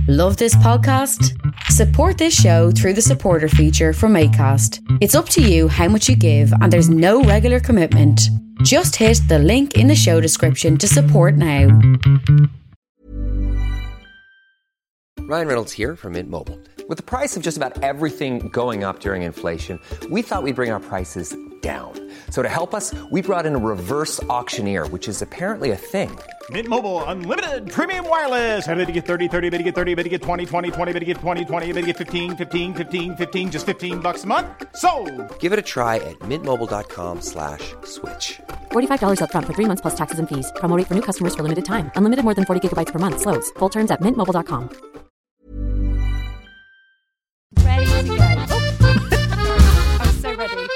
Love this podcast? Support this show through the supporter feature from Acast. It's up to you how much you give, and there's no regular commitment. Just hit the link in the show description to support now. Ryan Reynolds here from Mint Mobile. With the price of just about everything going up during inflation, we thought we'd bring our prices down. So to help us, we brought in a reverse auctioneer, which is apparently a thing. Mint Mobile Unlimited Premium Wireless. How to get 30, 30, bit to get 30, bit to get 20, 20, 20, bit to get 20, 20, bit to get 15, 15, 15, 15, just $15 a month? Sold! Give it a try at mintmobile.com/switch. $45 up front for 3 months plus taxes and fees. Promo rate for new customers for limited time. Unlimited more than 40 gigabytes per month. Slows full terms at mintmobile.com. Ready to go. Oh. I'm so ready.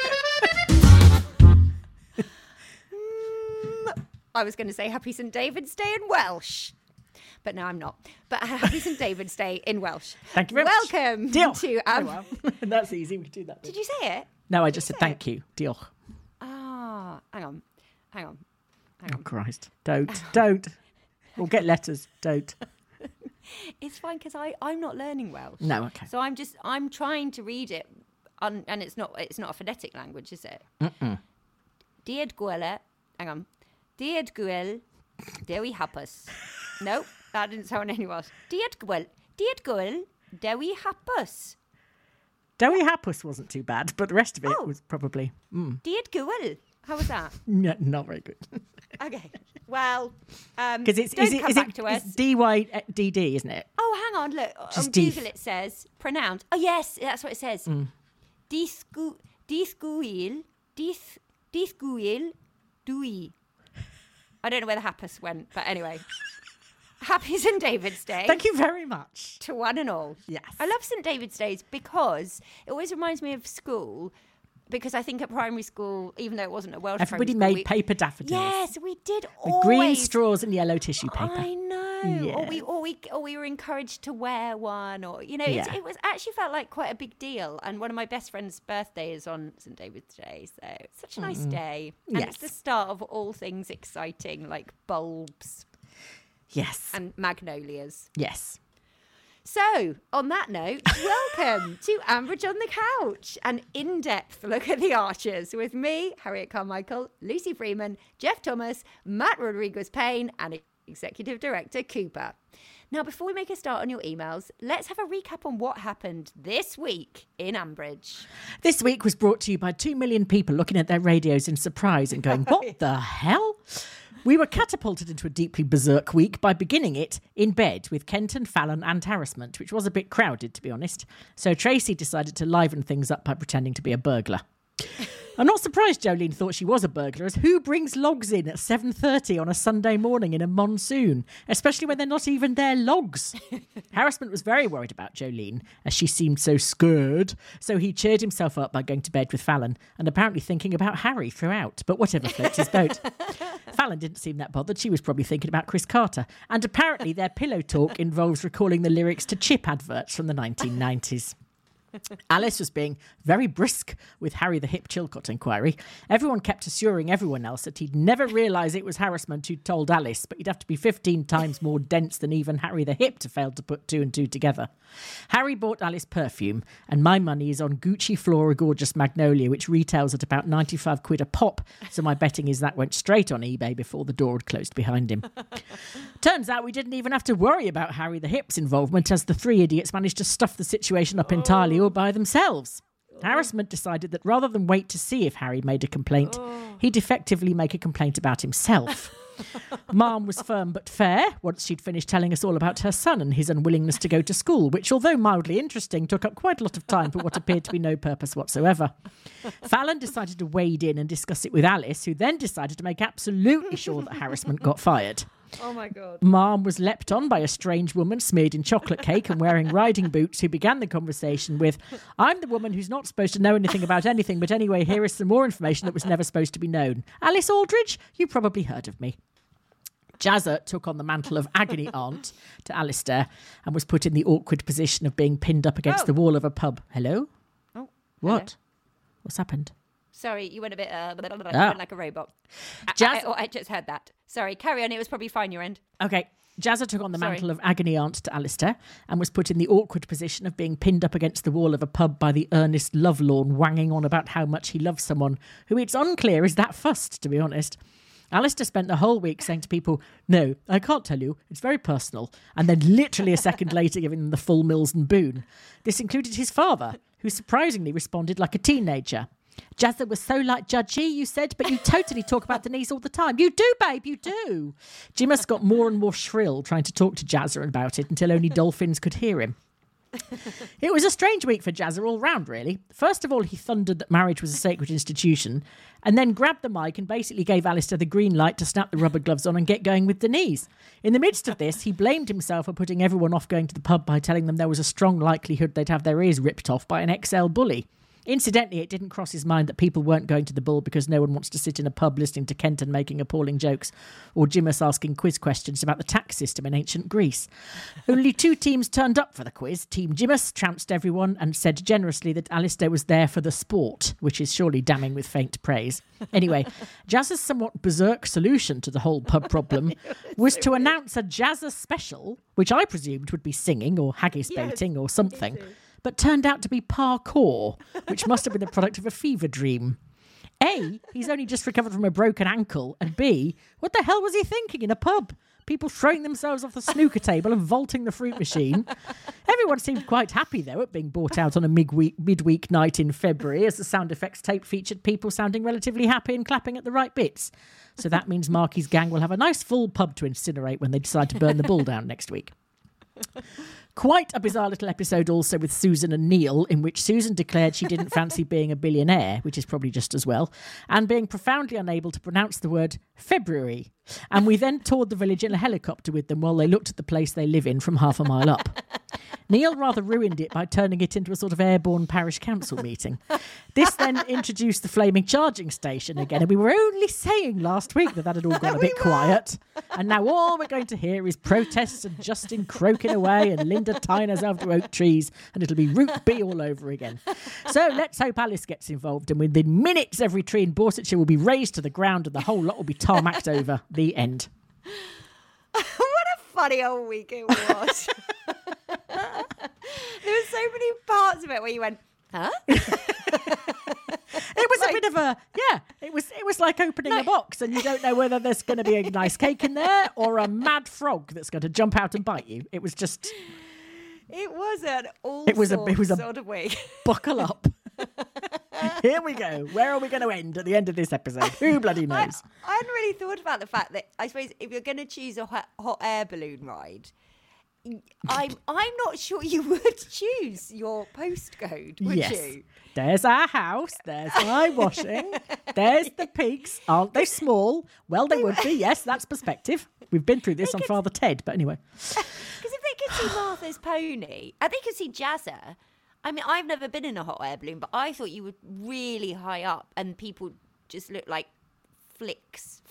I was going to say Happy St David's Day in Welsh, but no, I'm not. But Happy St David's Day in Welsh. Thank you very much. Welcome Deal. to... Well. That's easy. We can do that. Did you say it? No, I just said thank you. Deal. Ah, hang on. Oh, Christ. Don't. We'll get letters. Don't. It's fine because I'm not learning Welsh. No, okay. So I'm trying to read it, and it's not a phonetic language, is it? Died gwyle, hang on. Diad gwyle, dewi hapus. No, that didn't sound any Welsh. Diad gwyle, dewi hapus. Dewi hapus wasn't too bad, but the rest of it was probably... Diad gwyle. How was that? Yeah, not very good. Okay. Well, because it's DYDD, isn't it? Oh, hang on. Look, on Google it says pronounced. Oh, yes, that's what it says. Disgwyl, dwi. I don't know where the hapus went, but anyway. Happy St David's Day. Thank you very much. To one and all. Yes. I love St David's Days because it always reminds me of school. Because I think at primary school, even though it wasn't a Welsh everybody primary school, made paper daffodils. Yes, we did with always. Green straws and yellow tissue paper. I know. Yeah. Or we were encouraged to wear one, or it was actually felt like quite a big deal. And one of my best friend's birthday is on St David's Day, so it's such a nice day. And it's the start of all things exciting, like bulbs. Yes. And magnolias. Yes. So, on that note, welcome to Ambridge on the Couch, an in-depth look at the Archers with me, Harriet Carmichael, Lucy Freeman, Jeff Thomas, Matt Rodriguez-Payne, and Executive Director Cooper. Now, before we make a start on your emails, let's have a recap on what happened this week in Ambridge. This week was brought to you by 2 million people looking at their radios in surprise and going, what the hell? We were catapulted into a deeply berserk week by beginning it in bed with Kenton, Fallon and Harassment, which was a bit crowded, to be honest. So Tracy decided to liven things up by pretending to be a burglar. I'm not surprised Jolene thought she was a burglar, as who brings logs in at 7:30 on a Sunday morning in a monsoon, especially when they're not even their logs? Harassment was very worried about Jolene, as she seemed so scared, so he cheered himself up by going to bed with Fallon and apparently thinking about Harry throughout, but whatever floats his boat. Fallon didn't seem that bothered. She was probably thinking about Chris Carter, and apparently their pillow talk involves recalling the lyrics to Chip adverts from the 1990s. Alice was being very brisk with Harry the Hip Chilcott inquiry. Everyone kept assuring everyone else that he'd never realise it was Harassment who'd told Alice, but he'd have to be 15 times more dense than even Harry the Hip to fail to put 2 and 2 together. Harry bought Alice perfume, and my money is on Gucci Flora Gorgeous Magnolia, which retails at about 95 quid a pop, so my betting is that went straight on eBay before the door had closed behind him. Turns out we didn't even have to worry about Harry the Hip's involvement, as the 3 idiots managed to stuff the situation up entirely all by themselves. Harassment decided that rather than wait to see if Harry made a complaint, he'd effectively make a complaint about himself. Mom was firm but fair once she'd finished telling us all about her son and his unwillingness to go to school, which, although mildly interesting, took up quite a lot of time for what appeared to be no purpose whatsoever. Fallon decided to wade in and discuss it with Alice, who then decided to make absolutely sure that Harassment got fired. Oh my God. Mom was leapt on by a strange woman smeared in chocolate cake and wearing riding boots, who began the conversation with, I'm the woman who's not supposed to know anything about anything, but anyway, here is some more information that was never supposed to be known. Alice Aldridge, you probably heard of me. Jazza took on the mantle of agony aunt to Alistair and was put in the awkward position of being pinned up against the wall of a pub. Hello? Oh. What? Hello. What's happened? Sorry, you went a bit went like a robot. I just heard that. Sorry, carry on. It was probably fine your end. Okay. Jazza took on the mantle of agony aunt to Alistair and was put in the awkward position of being pinned up against the wall of a pub by the earnest lovelorn wanging on about how much he loves someone who it's unclear is that fussed, to be honest. Alistair spent the whole week saying to people, "No, I can't tell you, it's very personal," and then literally a second later giving them the full Mills and Boon. This included his father, who surprisingly responded like a teenager. "Jazza was so like judgy, you said, but you totally talk about Denise all the time." "You do, babe, you do." Jimus got more and more shrill trying to talk to Jazza about it until only dolphins could hear him. It was a strange week for Jazza all round, really. First of all, he thundered that marriage was a sacred institution, and then grabbed the mic and basically gave Alistair the green light to snap the rubber gloves on and get going with Denise. In the midst of this, he blamed himself for putting everyone off going to the pub by telling them there was a strong likelihood they'd have their ears ripped off by an XL bully. Incidentally, it didn't cross his mind that people weren't going to the Bull because no one wants to sit in a pub listening to Kenton making appalling jokes or Jimus asking quiz questions about the tax system in ancient Greece. Only 2 teams turned up for the quiz. Team Jimus trounced everyone and said generously that Alistair was there for the sport, which is surely damning with faint praise. Anyway, Jazza's somewhat berserk solution to the whole pub problem was to announce a Jazza special, which I presumed would be singing or haggis baiting or something, but turned out to be parkour, which must have been the product of a fever dream. A, he's only just recovered from a broken ankle, and B, what the hell was he thinking in a pub? People throwing themselves off the snooker table and vaulting the fruit machine. Everyone seemed quite happy, though, at being brought out on a midweek night in February, as the sound effects tape featured people sounding relatively happy and clapping at the right bits. So that means Marky's gang will have a nice full pub to incinerate when they decide to burn the Bull down next week. Quite a bizarre little episode also with Susan and Neil, in which Susan declared she didn't fancy being a billionaire, which is probably just as well, and being profoundly unable to pronounce the word February. And we then toured the village in a helicopter with them while they looked at the place they live in from half a mile up. Neil rather ruined it by turning it into a sort of airborne parish council meeting. This then introduced the flaming charging station again, and we were only saying last week that had all gone a bit quiet. And now all we're going to hear is protests and Justin croaking away and Linda tying herself to oak trees, and it'll be Route B all over again. So let's hope Alice gets involved, and within minutes every tree in Borsetshire will be razed to the ground and the whole lot will be tarmacked over. The end. What a funny old week it was. There were so many parts of it where you went, huh? It was a bit of a, it was like opening a box and you don't know whether there's going to be a nice cake in there or a mad frog that's going to jump out and bite you. It was just... It was an sort of week. Buckle up. Here we go. Where are we going to end at the end of this episode? Who bloody knows? I hadn't really thought about the fact that, I suppose, if you're going to choose a hot air balloon ride, I'm not sure you would choose your postcode, would you? There's our house, there's my washing, there's the peaks. Aren't they small? Well, they would be, yes, that's perspective. We've been through this on Father Ted, but anyway. Because if they could see Martha's Pony, and they could see Jazza, I mean, I've never been in a hot air balloon, but I thought you were really high up and people just look like flecks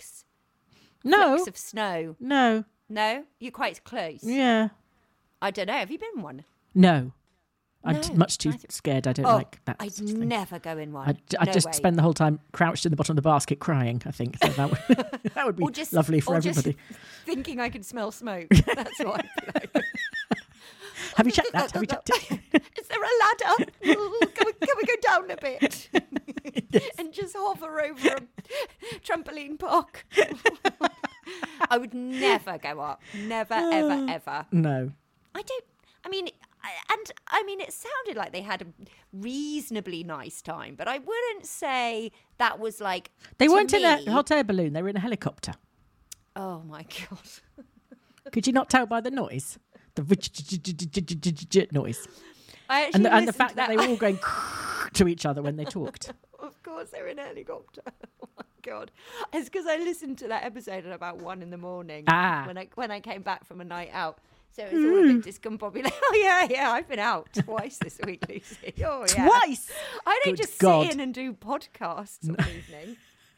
of snow. No? You're quite close. Yeah. I don't know. Have you been in one? No. I'm much too scared. I don't like that. I'd sort of thing. never go in one. I'd just spend the whole time crouched in the bottom of the basket crying, I think. So that would be lovely for everybody. Just thinking I could smell smoke. That's what I'd be like. Have you checked that? Have you checked it? Is there a ladder? Can we go down a bit? Yes. And just hover over a trampoline park? I would never go up. Never, ever, ever. No. It sounded like they had a reasonably nice time, but I wouldn't say that was like... They weren't in a hot air balloon. They were in a helicopter. Oh, my God. Could you not tell by the noise? The noise. And the fact that they were all going to each other when they talked. Of course, they're in a helicopter. Oh my God! It's because I listened to that episode at about 1 a.m. when I came back from a night out. So it was all a bit discombobulated. Oh yeah, I've been out twice this week, Lucy. Oh yeah, twice. I don't just sit in and do podcasts all evening.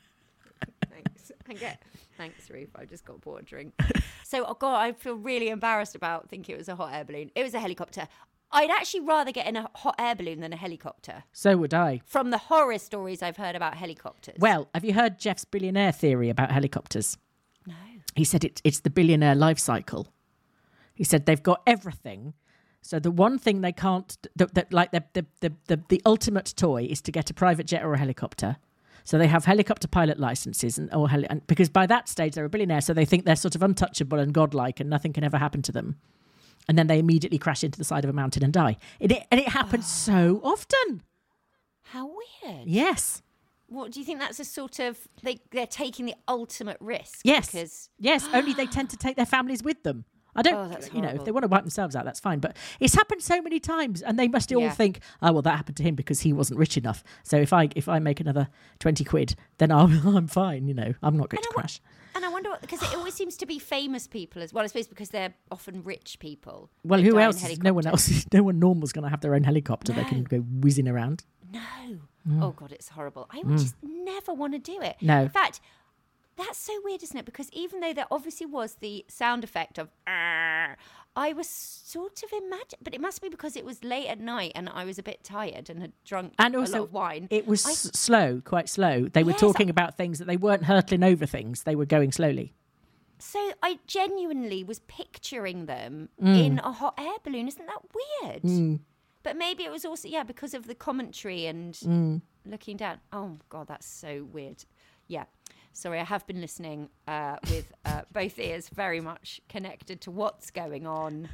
Thanks, Ruth. I just got bought a drink. So, oh God, I feel really embarrassed about thinking it was a hot air balloon. It was a helicopter. I'd actually rather get in a hot air balloon than a helicopter. So would I. From the horror stories I've heard about helicopters. Well, have you heard Jeff's billionaire theory about helicopters? No. He said it's the billionaire life cycle. He said they've got everything. So the one thing they can't, the ultimate toy is to get a private jet or a helicopter. So they have helicopter pilot licenses, and because by that stage they're a billionaire, so they think they're sort of untouchable and godlike, and nothing can ever happen to them. And then they immediately crash into the side of a mountain and die. And it happens so often. How weird. Yes. What do you think? That's a sort of they're taking the ultimate risk. Yes. Yes. Only they tend to take their families with them. I don't, that's if they horrible. want to wipe themselves out, that's fine. But it's happened so many times, and they must all think, oh, well, that happened to him because he wasn't rich enough. So if I make another 20 quid, then I'm fine. I'm not going to crash. And I wonder because it always seems to be famous people as well. I suppose because they're often rich people. Well, that who die in else? helicopters. No one normal's going to have their own helicopter. They can go whizzing around. No. Oh God, it's horrible. I would just never want to do it. No. In fact, that's so weird, isn't it? Because even though there obviously was the sound effect of, I was sort of but it must be because it was late at night and I was a bit tired and had drunk And a also, lot of wine. it was slow, quite slow. They were talking about things that they weren't hurtling over things. They were going slowly. So I genuinely was picturing them in a hot air balloon. Isn't that weird? But maybe it was also, because of the commentary and looking down. Oh, God, that's so weird. Yeah. Sorry, I have been listening with both ears very much connected to what's going on.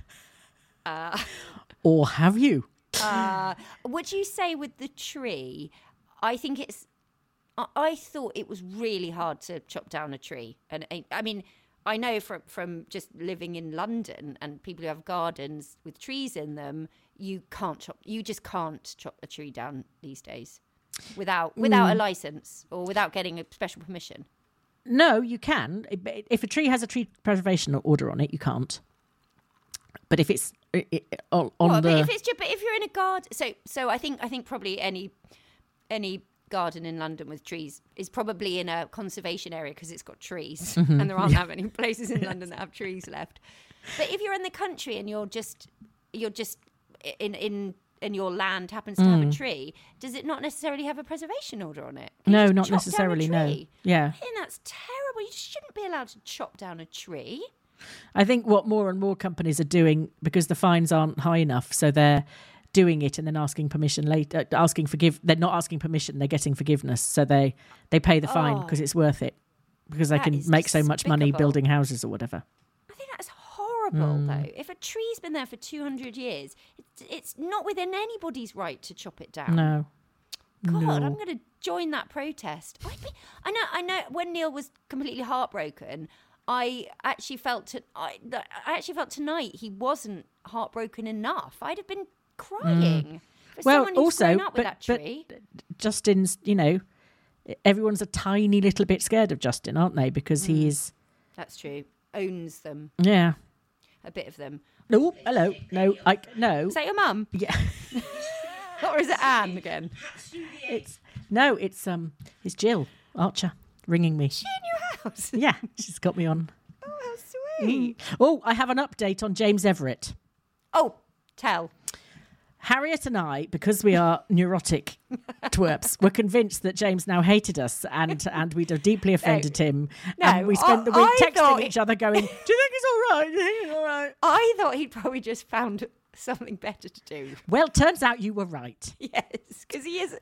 Or have you? Would you say with the tree, I thought it was really hard to chop down a tree. And I mean, I know from just living in London and people who have gardens with trees in them, you just can't chop a tree down these days without a license or without getting a special permission. No, you can. If a tree has a tree preservation order on it, you can't. But if it's But if you're in a garden, so I think probably any garden in London with trees is probably in a conservation area because it's got trees, and there aren't that many places in London that have trees left. But if you're in the country and you're just in your land happens to have a tree, does it not necessarily have a preservation order on it? No, not necessarily. No. Yeah. I think that's terrible. You shouldn't be allowed to chop down a tree. I think what more and more companies are doing, because the fines aren't high enough, so they're doing it and then asking permission later, they're not asking permission, they're getting forgiveness, so they pay the fine because it's worth it, because they can make so much money building houses or whatever. I think that's horrible though. If a tree's been there for 200 years, it's not within anybody's right to chop it down. No. God, I'm going to join that protest. I know when Neil was completely heartbroken, I actually felt tonight he wasn't heartbroken enough. I'd have been crying. For someone who's grown up with that tree. But Justin's, everyone's a tiny little bit scared of Justin, aren't they? Because he is. That's true. Owns them. Yeah. A bit of them. No, hello. No, no. Is that your mum? Yeah. Or is it Anne again? It's Jill Archer ringing me. Is she in your house? Yeah, she's got me on. Oh, how sweet. Oh, I have an update on James Everett. Oh, tell. Harriet and I, because we are neurotic twerps, were convinced that James now hated us and we'd have deeply offended him. No, and we spent the week texting each other going, do you think it's all right? Do you think it's all right? I thought he'd probably just found something better to do. Well, turns out you were right. Yes, because he's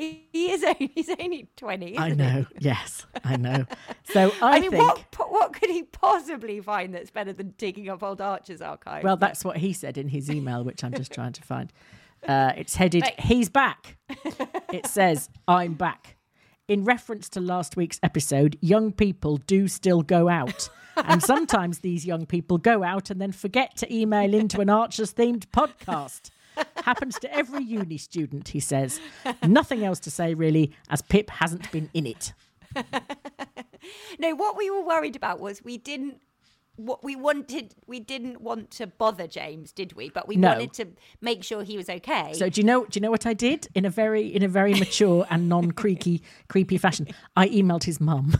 only 20. I know. He? Yes, I know. So I mean, think what could he possibly find that's better than digging up old Archer's archive? Well, that's what he said in his email, which I'm just trying to find. It's headed, he's back. It says, I'm back. In reference to last week's episode, young people do still go out. And sometimes these young people go out and then forget to email into an Archers-themed podcast. Happens to every uni student, he says. Nothing else to say, really, as Pip hasn't been in it. No, what we were worried about was we didn't want to bother James, did we? But we wanted to make sure he was okay. So do you know what I did in a very mature and creepy fashion? I emailed his mum.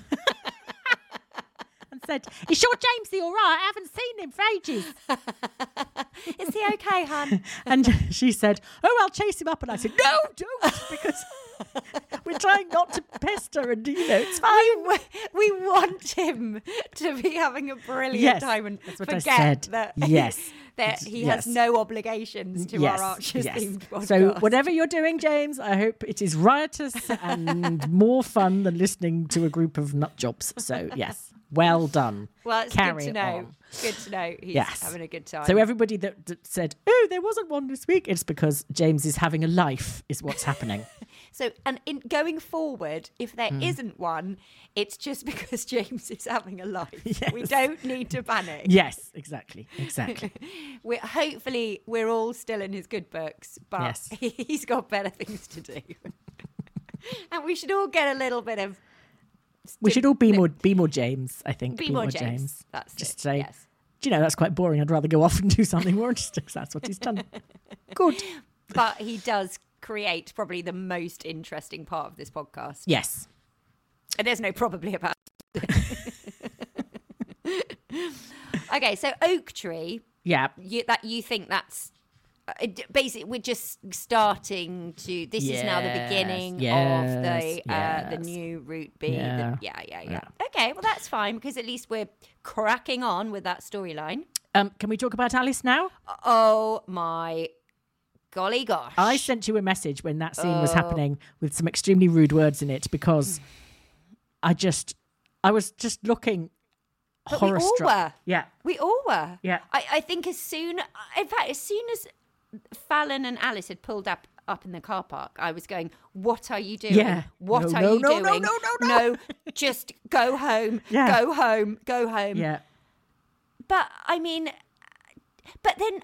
And said, "Is your Jamesy all right? I haven't seen him for ages." Is he okay, hon? And she said, "Oh, I'll chase him up." And I said, "No, don't," because We're trying not to pester and, it's fine. We want him to be having a brilliant time and that's what I forget said. that, Yes. that he has no obligations to our Archers themed podcast. So whatever you're doing, James, I hope it is riotous and more fun than listening to a group of nut jobs. So yes, well done. Well, it's Carry good to know. on. Good to know he's having a good time. So everybody that said, "Oh, there wasn't one this week," it's because James is having a life, is what's happening. So, and in going forward, if there isn't one, it's just because James is having a life. Yes. We don't need to panic. Yes, exactly. We're all still in his good books, but he's got better things to do. And we should all get a little bit of. We should all be more James, I think. Be more James. That's just it. say, yes. Do you know, that's quite boring. I'd rather go off and do something more interesting. That's what he's done. Good. But he does create probably the most interesting part of this podcast. Yes. And there's no probably about it. Okay, so Oak Tree. Yeah. You think that's basically we're just starting to. This is now the beginning of the new Route B. Yeah. Okay, well that's fine because at least we're cracking on with that storyline. Can we talk about Alice now? Oh my golly gosh! I sent you a message when that scene was happening with some extremely rude words in it because I was just looking. But horror we all struck. were. Yeah. We all were. Yeah. I think as soon as Fallon and Alice had pulled up in the car park, I was going, what are you doing? Yeah. What are you doing? No, just go home. Yeah. Go home. Yeah. But I mean, but then,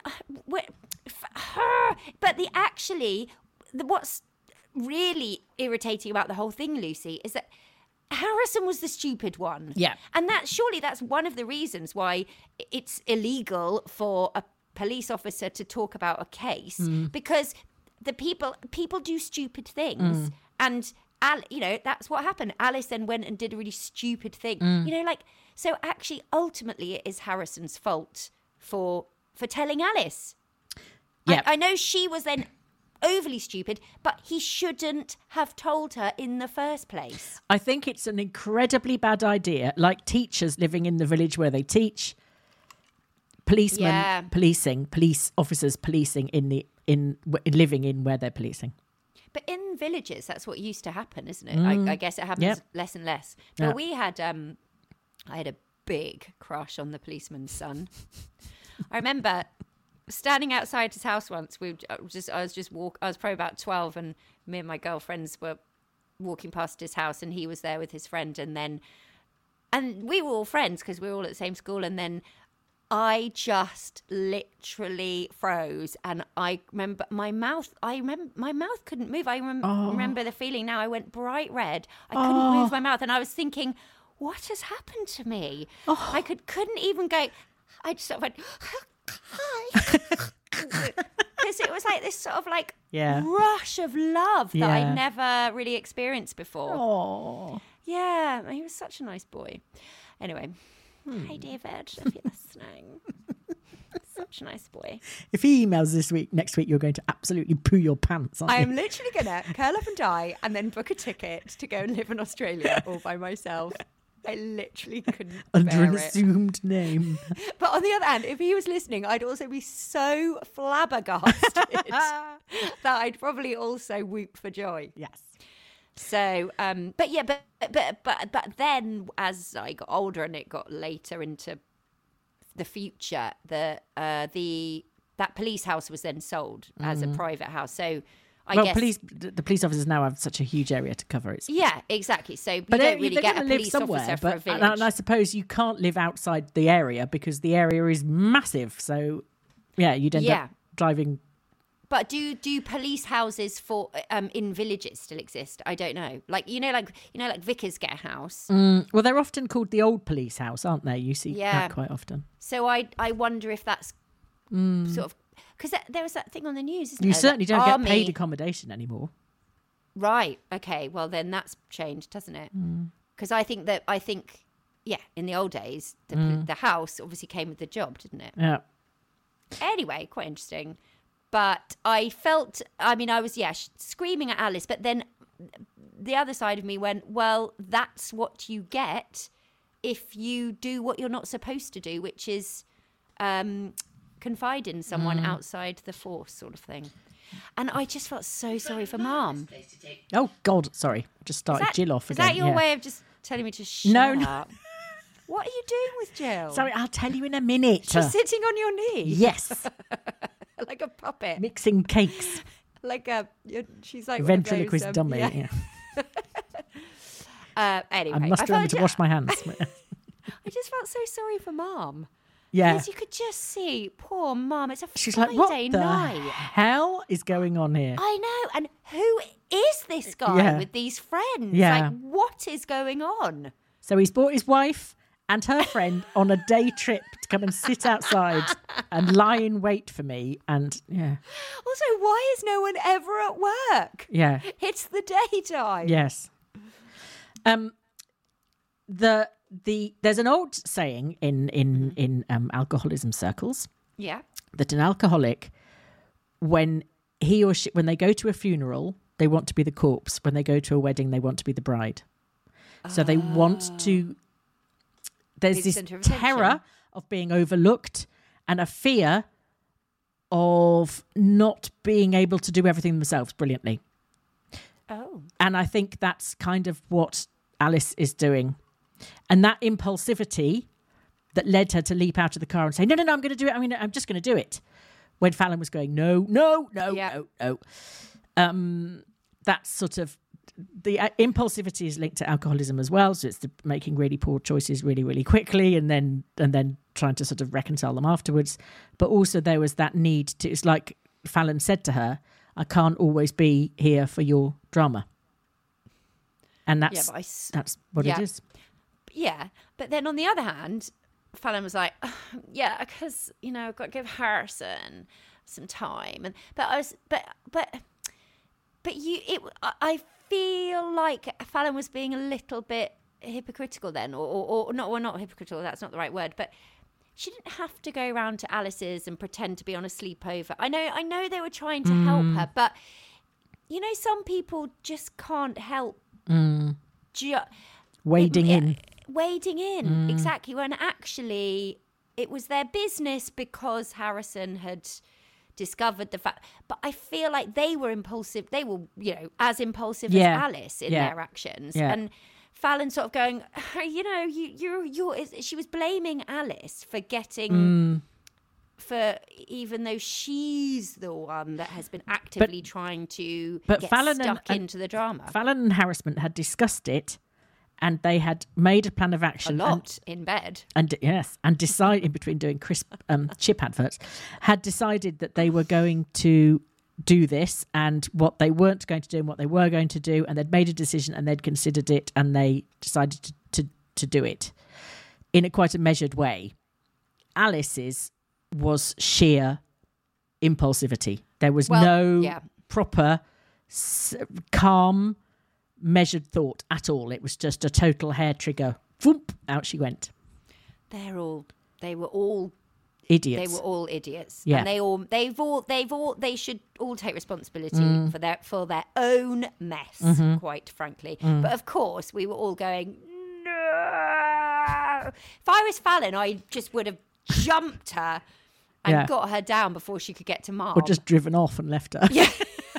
what's really irritating about the whole thing, Lucy, is that Harrison was the stupid one. Yeah. And that's one of the reasons why it's illegal for a police officer to talk about a case because the people do stupid things. And that's what happened. Alice then went and did a really stupid thing. So actually ultimately it is Harrison's fault for telling Alice. Yeah. I know she was then overly stupid, but he shouldn't have told her in the first place. I think it's an incredibly bad idea. Like teachers living in the village where they teach, policemen policing, police officers policing in living in where they're policing. But in villages, that's what used to happen, isn't it? I guess it happens less and less. But we had, I had a big crush on the policeman's son. I remember standing outside his house once. I was probably about 12, and me and my girlfriends were walking past his house, and he was there with his friend, and we were all friends because we were all at the same school, and then I just literally froze, and I remember my mouth couldn't move. I remember the feeling now. I went bright red. I couldn't move my mouth, and I was thinking, what has happened to me? I couldn't even go. I just sort of went, hi. Because it was like this sort of like rush of love that I never really experienced before. Oh. Yeah, he was such a nice boy. Anyway, hey David, if you're listening. Such a nice boy. If he emails next week, you're going to absolutely poo your pants, aren't you? I am literally going to curl up and die and then book a ticket to go and live in Australia all by myself. I literally couldn't under bear an it. assumed name. But on the other hand, if he was listening, I'd also be so flabbergasted that I'd probably also whoop for joy. Yes. So, but then as I got older and it got later into the future, that police house was then sold as a private house. So. I guess the police officers now have such a huge area to cover. Yeah, exactly. So you don't really get a police officer for a village. And I suppose you can't live outside the area because the area is massive. So, you'd end up driving. But do police houses for in villages still exist? I don't know. Like vicars get a house. Well, they're often called the old police house, aren't they? You see that quite often. So I wonder if that's sort of. Because there was that thing on the news, isn't there? You certainly don't get paid accommodation anymore. Right. Okay. Well, then that's changed, doesn't it? Because I think, in the old days, the house obviously came with the job, didn't it? Yeah. Anyway, quite interesting. But I felt, I was, screaming at Alice. But then the other side of me went, well, that's what you get if you do what you're not supposed to do, which is confide in someone outside the force, sort of thing. And I just felt so sorry for Mum. Oh, God, sorry. Just started Jill off again. Is that your way of just telling me to shut up? No. What are you doing with Jill? Sorry, I'll tell you in a minute. She's sitting on your knee. Yes. Like a puppet. Mixing cakes. She's like ventriloquist one of those, dummy. Yeah. Anyway, I must remember to wash my hands. I just felt so sorry for Mum. Yeah. Because you could just see, poor Mum. It's a She's Friday like, what the night. hell is going on here? I know. And who is this guy with these friends? Yeah. Like, what is going on? So he's brought his wife and her friend on a day trip to come and sit outside and lie in wait for me. And Also, why is no one ever at work? Yeah. It's the daytime. Yes. There's an old saying in alcoholism circles. Yeah. That an alcoholic, when he or she, when they go to a funeral, they want to be the corpse. When they go to a wedding, they want to be the bride. So they want to. There's this terror of being overlooked and a fear of not being able to do everything themselves brilliantly. Oh. And I think that's kind of what Alice is doing. And that impulsivity that led her to leap out of the car and say, no, I'm going to do it. I mean, I'm just going to do it. When Fallon was going, no. That's sort of, the impulsivity is linked to alcoholism as well. So it's the making really poor choices really, really quickly and then trying to sort of reconcile them afterwards. But also there was that need to, it's like Fallon said to her, I can't always be here for your drama. And that's what it is. Yeah. But then on the other hand, Fallon was like, because, I've got to give Harrison some time. I feel like Fallon was being a little bit hypocritical then, or not hypocritical, that's not the right word, but she didn't have to go around to Alice's and pretend to be on a sleepover. I know they were trying to help her, but some people just can't help wading in. Exactly, when actually it was their business because Harrison had discovered the fact. But I feel like they were impulsive. They were, as impulsive as Alice in their actions. Yeah. And Fallon sort of going, she was blaming Alice for getting, even though she's the one that has been actively trying to get Fallon stuck into the drama. Fallon and Harrison had discussed it. And they had made a plan of action. In bed. And decided, in between doing crisp chip adverts, had decided that they were going to do this and what they weren't going to do and what they were going to do. And they'd made a decision and they'd considered it and they decided to do it in quite a measured way. Alice's was sheer impulsivity. There was no proper, calm, measured thought at all. It was just a total hair trigger. Whoop, out she went. They were all idiots. They were all idiots. Yeah. And they should all take responsibility for their own mess, quite frankly. But of course, we were all going, no. If I was Fallon, I just would have jumped her and got her down before she could get to Mom. Or just driven off and left her. Yeah.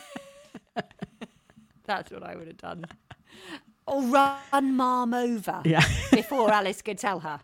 That's what I would have done. Or run Mom over before Alice could tell her.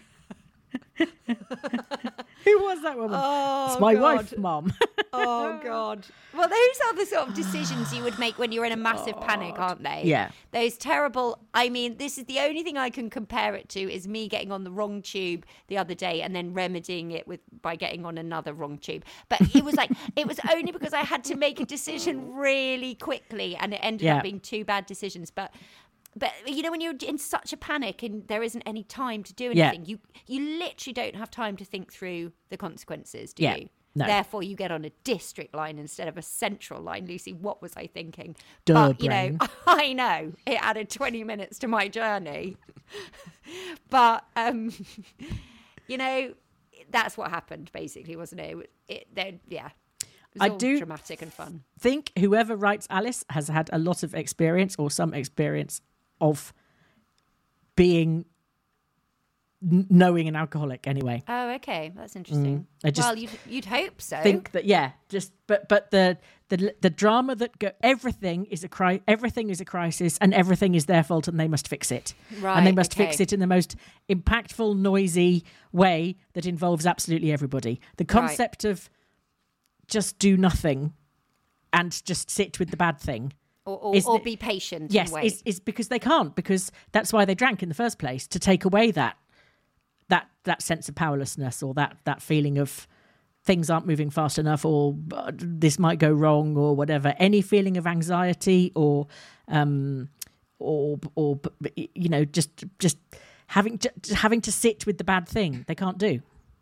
Who was that woman? Oh, it's my wife, Mom. Oh, God. Well, those are the sort of decisions you would make when you're in a massive panic, aren't they? Yeah. Those terrible... I mean, this is the only thing I can compare it to is me getting on the wrong tube the other day and then remedying it by getting on another wrong tube. But it was it was only because I had to make a decision really quickly and it ended up being two bad decisions. But when you're in such a panic and there isn't any time to do anything, you literally don't have time to think through the consequences, do you? No. Therefore, you get on a district line instead of a central line. Lucy, what was I thinking? But, I know it added 20 minutes to my journey. But, that's what happened, basically, wasn't it? was I all do dramatic and fun. think whoever writes Alice has had a lot of experience or some experience of being knowing an alcoholic anyway. Oh, okay, that's interesting. I just Well, you'd hope so. think that but the drama that everything is a crisis and everything is their fault and they must fix it. Right, And they must okay. fix it in the most impactful, noisy way that involves absolutely everybody. The concept of just do nothing and just sit with the bad thing. Or be patient. Yes, and wait. is because they can't, because that's why they drank in the first place, to take away that sense of powerlessness or that feeling of things aren't moving fast enough or this might go wrong or whatever. Any feeling of anxiety or just having to sit with the bad thing, they can't do.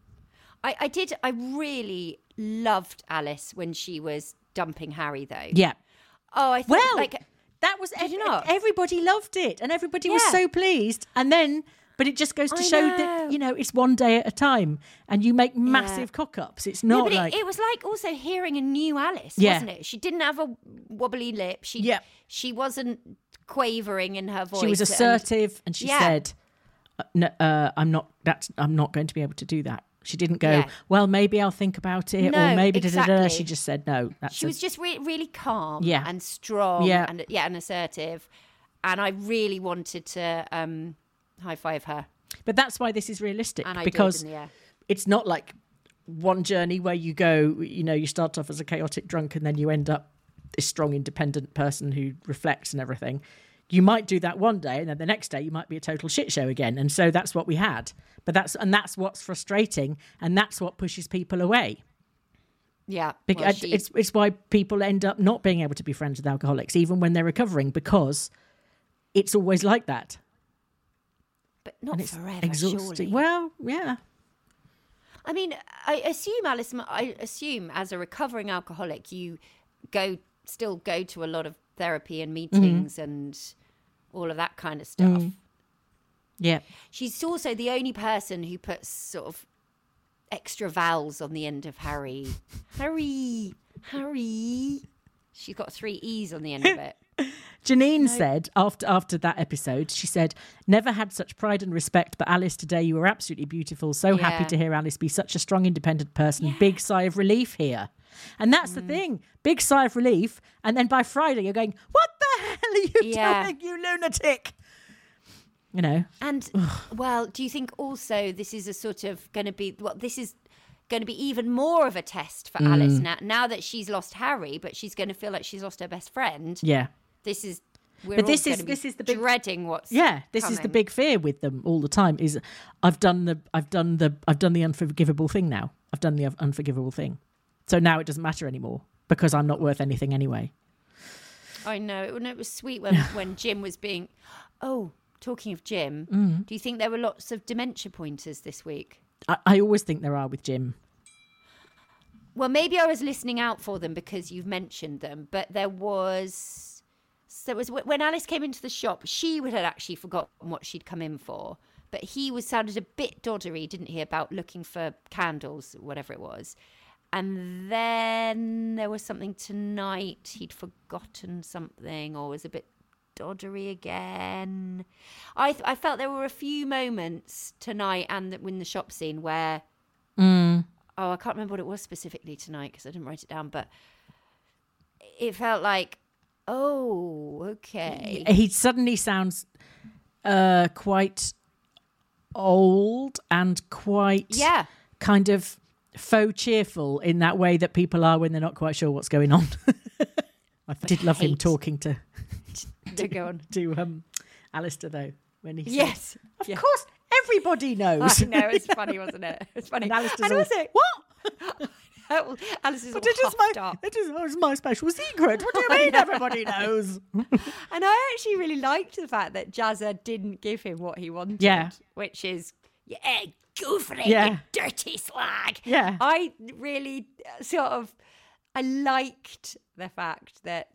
I really loved Alice when she was dumping Harry, though. Yeah. Oh, I thought that was Did you not? everybody loved it and everybody was Yeah. so pleased. And then, but it just goes to I show know. that it's one day at a time, and you make massive cock ups. It's not but like it was like also hearing a new Alice, Yeah. wasn't it? She didn't have a wobbly lip. She wasn't quavering in her voice. she was assertive, and she Yeah. said, "No, I'm not going to be able to do that." She didn't go, Yeah. "Well, maybe I'll think about it," No, or maybe exactly. She just said, "No." She was just really calm Yeah. and strong Yeah. and assertive. And I really wanted to high five her. But that's why this is realistic, And I because did, and yeah. it's not like one journey where you go, you start off as a chaotic drunk and then you end up this strong, independent person who reflects and everything. You might do that one day, and then the next day you might be a total shit show again. And so that's what we had. But that's what's frustrating, and that's what pushes people away. Yeah. Because it's why people end up not being able to be friends with alcoholics, even when they're recovering, because it's always like that. but not And it's forever, exhausting. surely. Well, yeah. I mean, I assume as a recovering alcoholic, you still go to a lot of therapy and meetings and all of that kind of stuff. Yeah. She's also the only person who puts sort of extra vowels on the end of Harry. Harry. She's got 3 E's on the end of it. Janine said after that episode, she said, "Never had such pride and respect, but Alice, today you were absolutely beautiful. So happy Yeah. to hear Alice be such a strong, independent person. Big sigh of relief here." And that's the thing. Big sigh of relief. And then by Friday, you're going, "What the hell are you doing, you lunatic?" You know. And, well, do you think also this is a sort of going to be, this is going to be even more of a test for Alice now that she's lost Harry, but she's going to feel like she's lost her best friend. Yeah. This is This is the big dreading what's this is the coming. big fear with them all the time. Is I've done the unforgivable thing now. I've done the unforgivable thing, so now it doesn't matter anymore because I'm not worth anything anyway. I know. It was sweet when Jim was being. Oh, talking of Jim, do you think there were lots of dementia pointers this week? I always think there are with Jim. Well, maybe I was listening out for them because you've mentioned them, but there was when Alice came into the shop, she had actually forgotten what she'd come in for, but he sounded a bit doddery, didn't he, about looking for candles, whatever it was. And then there was something tonight, he'd forgotten something or was a bit doddery again. I felt there were a few moments tonight and in the shop scene where I can't remember what it was specifically tonight because I didn't write it down, but it felt like, oh, okay. He suddenly sounds quite old and quite kind of faux cheerful in that way that people are when they're not quite sure what's going on. I did love him talking to Go on. to Alistair though when he Yes. said, of course everybody knows. I know, it's funny, wasn't it? It's funny. And Alistair's and all, also, what? Alice is all But it is my special secret. What do you mean everybody knows? And I actually really liked the fact that Jazza didn't give him what he wanted. Yeah. Which is, go for it, Yeah. you dirty slag. Yeah. I really I liked the fact that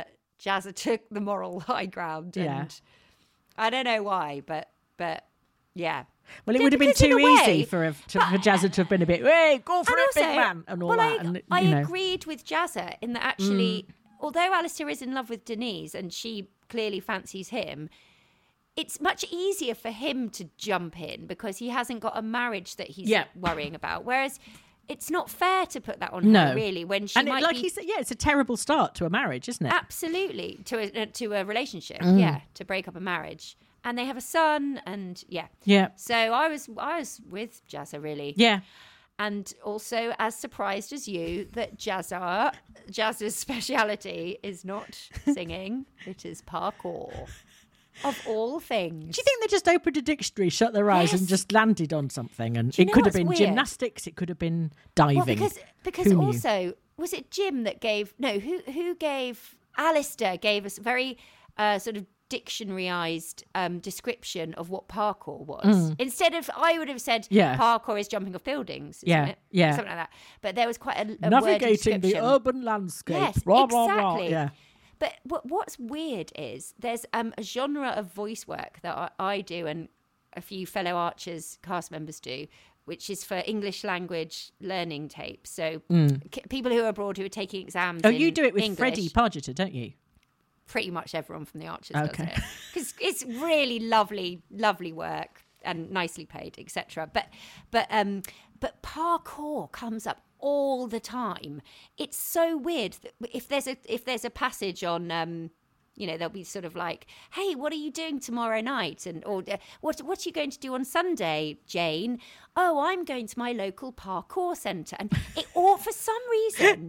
Jazza took the moral high ground. Yeah. And I don't know why, but Yeah. Well, it would have been Because in too a way- easy for Jazza to have been a bit, hey, go for And it, big also, man, and all well, that. And, I you know. agreed with Jazza in that actually, although Alistair is in love with Denise and she clearly fancies him, it's much easier for him to jump in because he hasn't got a marriage that he's worrying about. Whereas it's not fair to put that on her, really, when she might like be... he said, it's a terrible start to a marriage, isn't it? Absolutely, to a relationship, to break up a marriage. And they have a son, and Yeah. So I was with Jazza, really. Yeah. And also as surprised as you that Jazza's speciality is not singing, it is parkour. Of all things. Do you think they just opened a dictionary, shut their eyes, and just landed on something? And it could have been gymnastics, it could have been diving. Well, because also, was it Jim that gave... No, who gave... Alistair gave us a very sort of dictionaryized description of what parkour was. Instead of, I would have said parkour is jumping off buildings, isn't it? Yeah. Something like that. But there was quite a navigating the urban landscape. Yes, blah, exactly. blah, blah. Yeah. But what's weird is there's a genre of voice work that I do and a few fellow Archers cast members do, which is for English language learning tapes. So people who are abroad who are taking exams. Oh, you do it with English. Freddie Pargeter, don't you? Pretty much everyone from the Archers does it. Because it's really lovely work and nicely paid, etc. But parkour comes up all the time. It's so weird that if there's a passage on they'll be sort of like, hey, what are you doing tomorrow night? Or what are you going to do on Sunday, Jane? Oh, I'm going to my local parkour centre. And for some reason,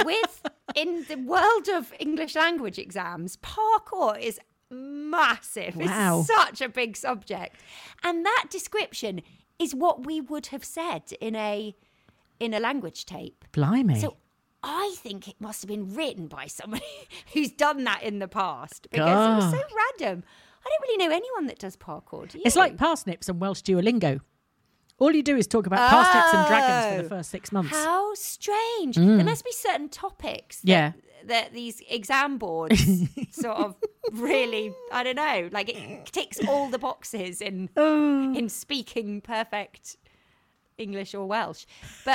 in the world of English language exams, parkour is massive. Wow. It's such a big subject. And that description is what we would have said in a language tape. Blimey. So I think it must have been written by somebody who's done that in the past because it was so random. I don't really know anyone that does parkour, do you? It's like parsnips and Welsh Duolingo. All you do is talk about parsnips and dragons for the first 6 months. How strange. There must be certain topics that these exam boards sort of really, I don't know, like it ticks all the boxes in speaking perfect English or Welsh. But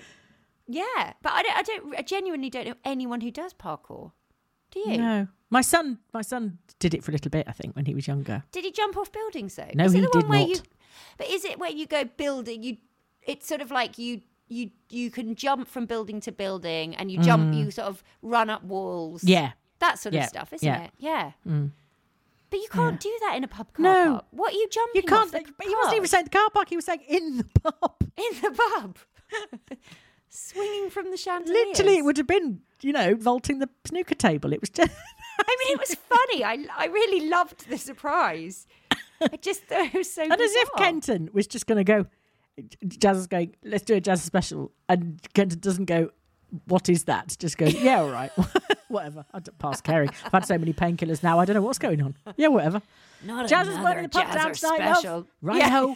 but I genuinely don't know anyone who does parkour. Do you? No. My son did it for a little bit, I think, when he was younger. Did he jump off buildings though? No, is he it the did one where not. But is it where you go building? It's sort of like you can jump from building to building, and you sort of run up walls. Yeah. That sort of stuff, isn't it? Yeah. But you can't do that in a pub car No. park. What are you jumping You can't. off the But he wasn't even saying the car park. He was saying in the pub. in the pub? Swinging from the chandeliers. Literally, it would have been, vaulting the snooker table. It was just... I mean, it was funny. I really loved the surprise. I just thought it was so And bizarre. as if Kenton was just going to go, Jazz is going, let's do a Jazz special. And Kenton doesn't go, what is that? Just goes, yeah, all right. Whatever. I don't pass caring. I've had so many painkillers now. I don't know what's going on. Yeah, whatever. Not Jazz is another burning the pub down Jazzer tonight, special. love. Right-ho.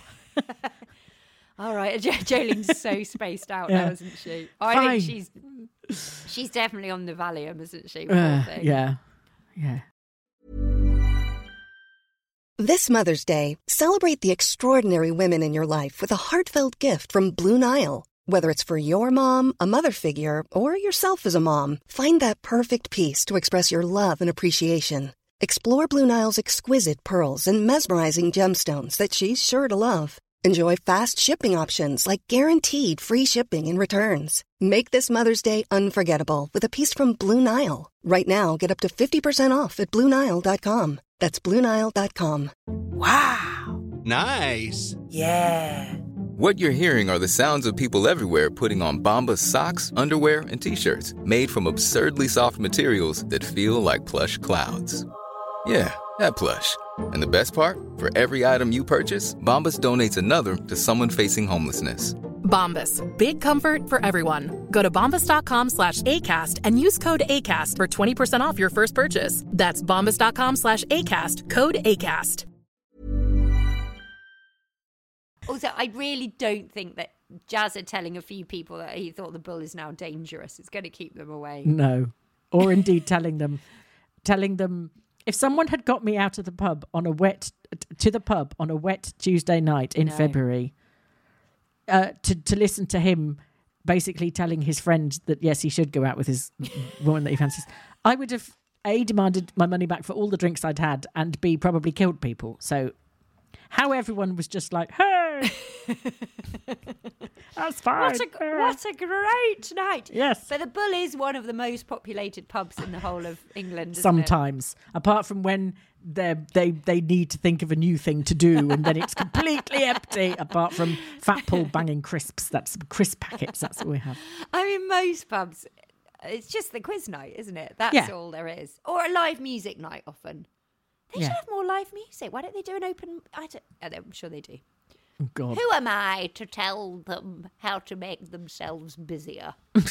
All right, Jolene's so spaced out now, isn't she? I think she's definitely on the Valium, isn't she? Poor thing. Yeah. This Mother's Day, celebrate the extraordinary women in your life with a heartfelt gift from Blue Nile. Whether it's for your mom, a mother figure, or yourself as a mom, find that perfect piece to express your love and appreciation. Explore Blue Nile's exquisite pearls and mesmerizing gemstones that she's sure to love. Enjoy fast shipping options like guaranteed free shipping and returns. Make this Mother's Day unforgettable with a piece from Blue Nile. Right now, get up to 50% off at BlueNile.com. That's BlueNile.com. Wow. Nice. Yeah. What you're hearing are the sounds of people everywhere putting on Bombas socks, underwear, and T-shirts made from absurdly soft materials that feel like plush clouds. Yeah, that plush. And the best part? For every item you purchase, Bombas donates another to someone facing homelessness. Bombas. Big comfort for everyone. Go to bombas.com/ACAST and use code ACAST for 20% off your first purchase. That's bombas.com/ACAST. Code ACAST. Also, I really don't think that Jazza telling a few people that he thought the bull is now dangerous is going to keep them away. No. Or indeed telling them, If someone had got me out of the pub on a wet Tuesday night in February, to listen to him basically telling his friend that yes, he should go out with his woman that he fancies, I would have A, demanded my money back for all the drinks I'd had, and B, probably killed people. So how everyone was just like, hey, that's fine. What a great night. Yes. So the Bull is one of the most populated pubs in the whole of England, isn't Sometimes. Apart from when they need to think of a new thing to do and then it's completely empty, apart from Fat Paul banging crisps. That's crisp packets. That's all we have. I mean, most pubs, it's just the quiz night, isn't it? That's all there is. Or a live music night often. They should have more live music. Why don't they do an open... I'm sure they do. Oh, God. Who am I to tell them how to make themselves busier?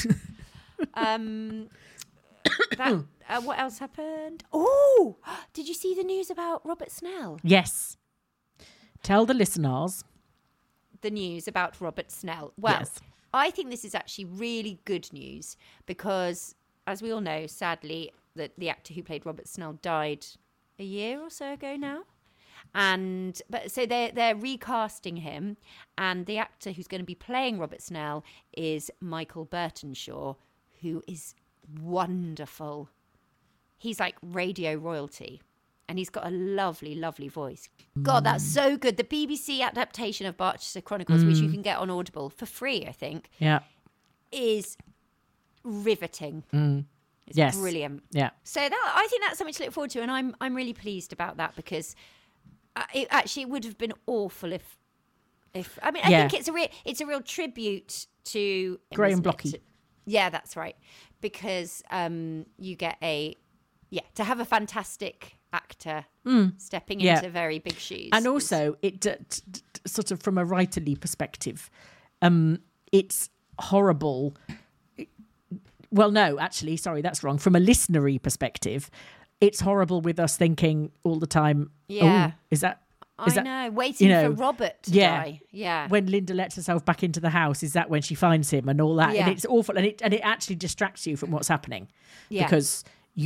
What else happened? Oh, did you see the news about Robert Snell? Yes. Tell the listeners. The news about Robert Snell. Well, yes. I think this is actually really good news because, as we all know, sadly, the actor who played Robert Snell died a year or so ago now. But they're recasting him, and the actor who's going to be playing Robert Snell is Michael Burtonshaw, who is wonderful. He's like radio royalty, and he's got a lovely, lovely voice. God, that's so good. The BBC adaptation of Barchester Chronicles, which you can get on Audible for free, I think, is riveting. It's brilliant. Yeah. So I think that's something to look forward to, and I'm really pleased about that because it would have been awful if I mean I think it's a real tribute to Graham Blocky. Yeah, that's right. Because you get to have a fantastic actor stepping into very big shoes, and also it sort of from a writerly perspective, it's horrible. Well, no, actually, sorry, that's wrong. From a listenery perspective, it's horrible with us thinking all the time, is that waiting for Robert to die. Yeah. When Linda lets herself back into the house, is that when she finds him and all that? Yeah. And it's awful. And it actually distracts you from what's happening. Yeah. Because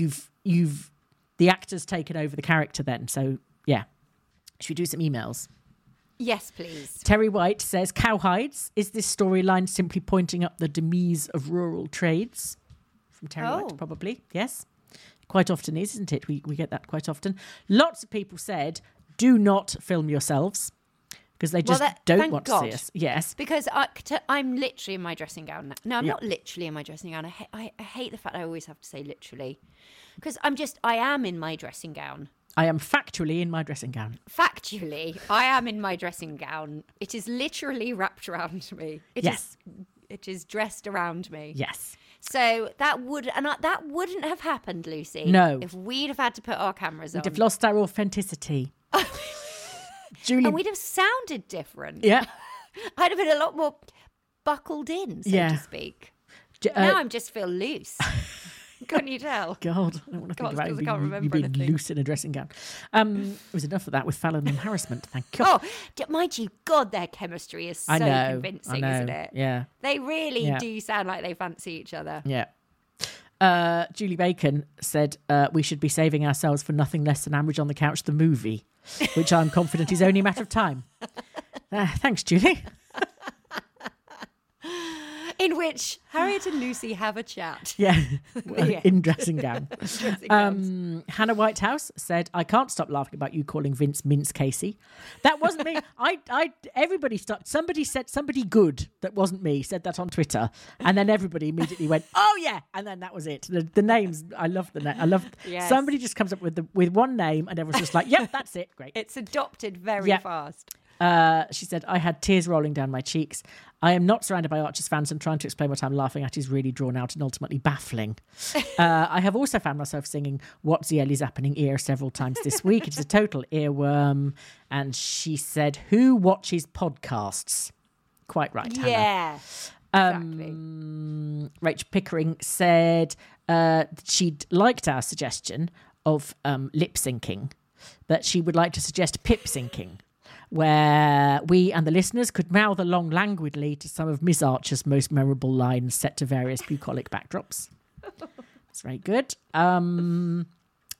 the actor's taken over the character then. So, yeah. Should we do some emails? Yes, please. Terry White says, Cowhides, is this storyline simply pointing up the demise of rural trades? From Terry White, probably. Yes. Quite often is, isn't it? We get that quite often. Lots of people said, do not film yourselves because they just don't want to see us. Yes. Because I'm literally in my dressing gown now. No, I'm not literally in my dressing gown. I hate the fact I always have to say literally because I am in my dressing gown. I am factually in my dressing gown. Factually, I am in my dressing gown. It is literally wrapped around me. It is dressed around me. Yes. So that wouldn't have happened, Lucy. No. If we'd have had to put our cameras on. We'd have lost our authenticity. Julie. And we'd have sounded different. Yeah. I'd have been a lot more buckled in, so to speak. Now I just feel loose. Couldn't you tell? God, I don't want to think about you being loose in a dressing gown. It was enough of that with Fallon and Harassment, thank God. Oh, mind you, God, their chemistry is so convincing, isn't it? Yeah. They really do sound like they fancy each other. Yeah. Julie Bacon said, we should be saving ourselves for nothing less than Ambridge on the Couch, the movie, which I'm confident is only a matter of time. Thanks, Julie. In which Harriet and Lucy have a chat. Yeah, in dressing gown. Hannah Whitehouse said, I can't stop laughing about you calling Vince Mince Casey. That wasn't me. Somebody good that wasn't me said that on Twitter. And then everybody immediately went, oh yeah. And then that was it. The names, I love the name. Somebody just comes up with one name and everyone's just like, yep, that's it. Great. It's adopted very fast. She said, I had tears rolling down my cheeks. I am not surrounded by Archers fans and trying to explain what I'm laughing at is really drawn out and ultimately baffling. I have also found myself singing What's the Ellie's Happening Ear several times this week. It's a total earworm. And she said, who watches podcasts? Quite right, Hannah. Yeah, exactly. Rachel Pickering said she'd liked our suggestion of lip syncing, but she would like to suggest pip syncing, where we and the listeners could mouth along languidly to some of Miss Archer's most memorable lines set to various bucolic backdrops. It's very good.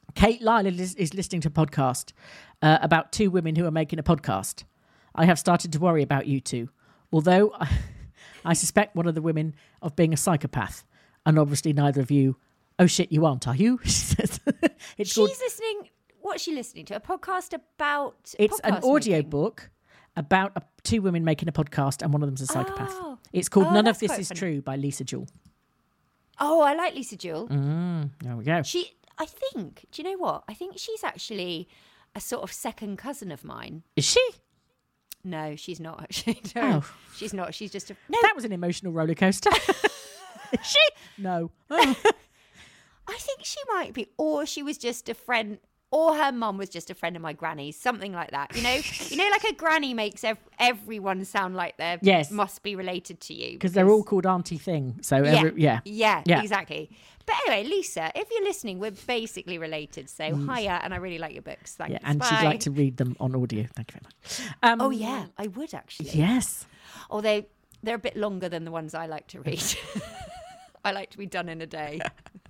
Kate Lyle is listening to a podcast about two women who are making a podcast. I have started to worry about you two, although I suspect one of the women of being a psychopath, and obviously neither of you. Oh shit, you aren't, are you? She says. She's listening. What's she listening to? A podcast about. It's an audio making? book about two women making a podcast, and one of them's a psychopath. It's called None of This Is True by Lisa Jewell. Oh, I like Lisa Jewell. There we go. I think. Do you know what? I think she's actually a sort of second cousin of mine. Is she? No, she's not actually. No, Oh. she's not. She's just a. No. That was an emotional roller coaster. Is she? No. I think she might be, or she was just a friend, or her mum was just a friend of my granny's, something like that. You know, like a granny makes everyone sound like they must be related to you because they're all called Auntie Thing. So yeah, exactly. But anyway, Lisa, if you're listening, we're basically related. So hiya, and I really like your books. Thanks. Yeah, and Bye. she'd like to read them on audio. Thank you very much. Oh yeah, I would actually. Yes. Although they're a bit longer than the ones I like to read. I like to be done in a day.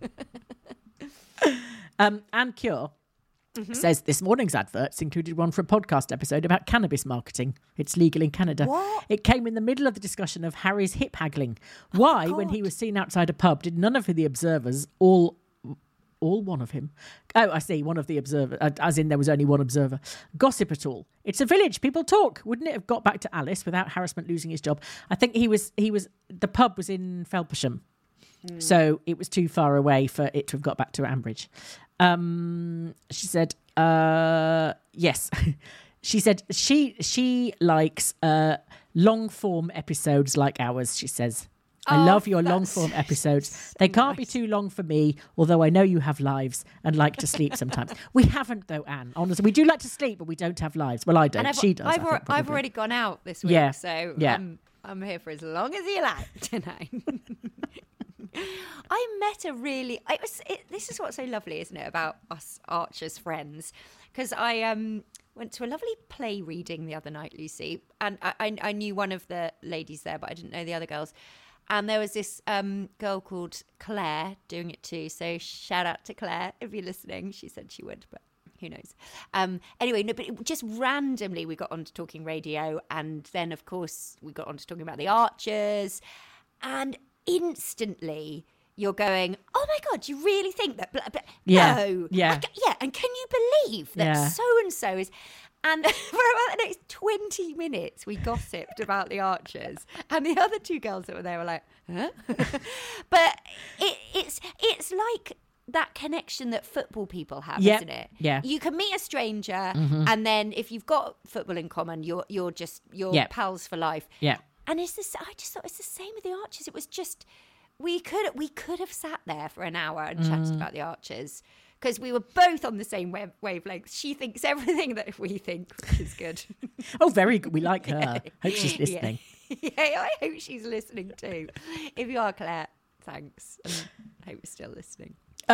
Anne Cure says this morning's adverts included one for a podcast episode about cannabis marketing. It's legal in Canada. What? It came in the middle of the discussion of Harry's hip haggling. Why, when he was seen outside a pub, did none of the observers, all one of him, oh, I see, one of the observers, as in there was only one observer, gossip at all? It's a village, people talk. Wouldn't it have got back to Alice without harassment losing his job? I think the pub was in Felpersham. So it was too far away for it to have got back to Ambridge. She said, yes. She said she likes long form episodes like ours, she says. I love your long form episodes. So they can't be too long for me, although I know you have lives and like to sleep sometimes. We haven't though, Anne. Honestly, we do like to sleep, but we don't have lives. Well, I don't. She does. I've already gone out this week, so I'm here for as long as you like tonight. I met a really. This is what's so lovely, isn't it, about us Archers friends? Because I went to a lovely play reading the other night, Lucy, and I knew one of the ladies there, but I didn't know the other girls. And there was this girl called Claire doing it too. So shout out to Claire if you're listening. She said she would, but who knows? Anyway, no, but just randomly we got onto talking radio, and then of course we got onto talking about the Archers, and instantly you're going, oh my God, you really think that? No. Yeah. And can you believe that so-and-so is... And for about the next 20 minutes, we gossiped about the Archers. And the other two girls that were there were like, huh? But it's like that connection that football people have, isn't it? Yeah. You can meet a stranger, and then if you've got football in common, you're pals for life. Yeah. And I just thought it's the same with the Archers. It was just we could have sat there for an hour and chatted about the Archers because we were both on the same wavelength. She thinks everything that we think is good. Oh, very good. We like her. Hope she's listening. Yeah, I hope she's listening too. If you are, Claire, thanks, and I hope you're still listening.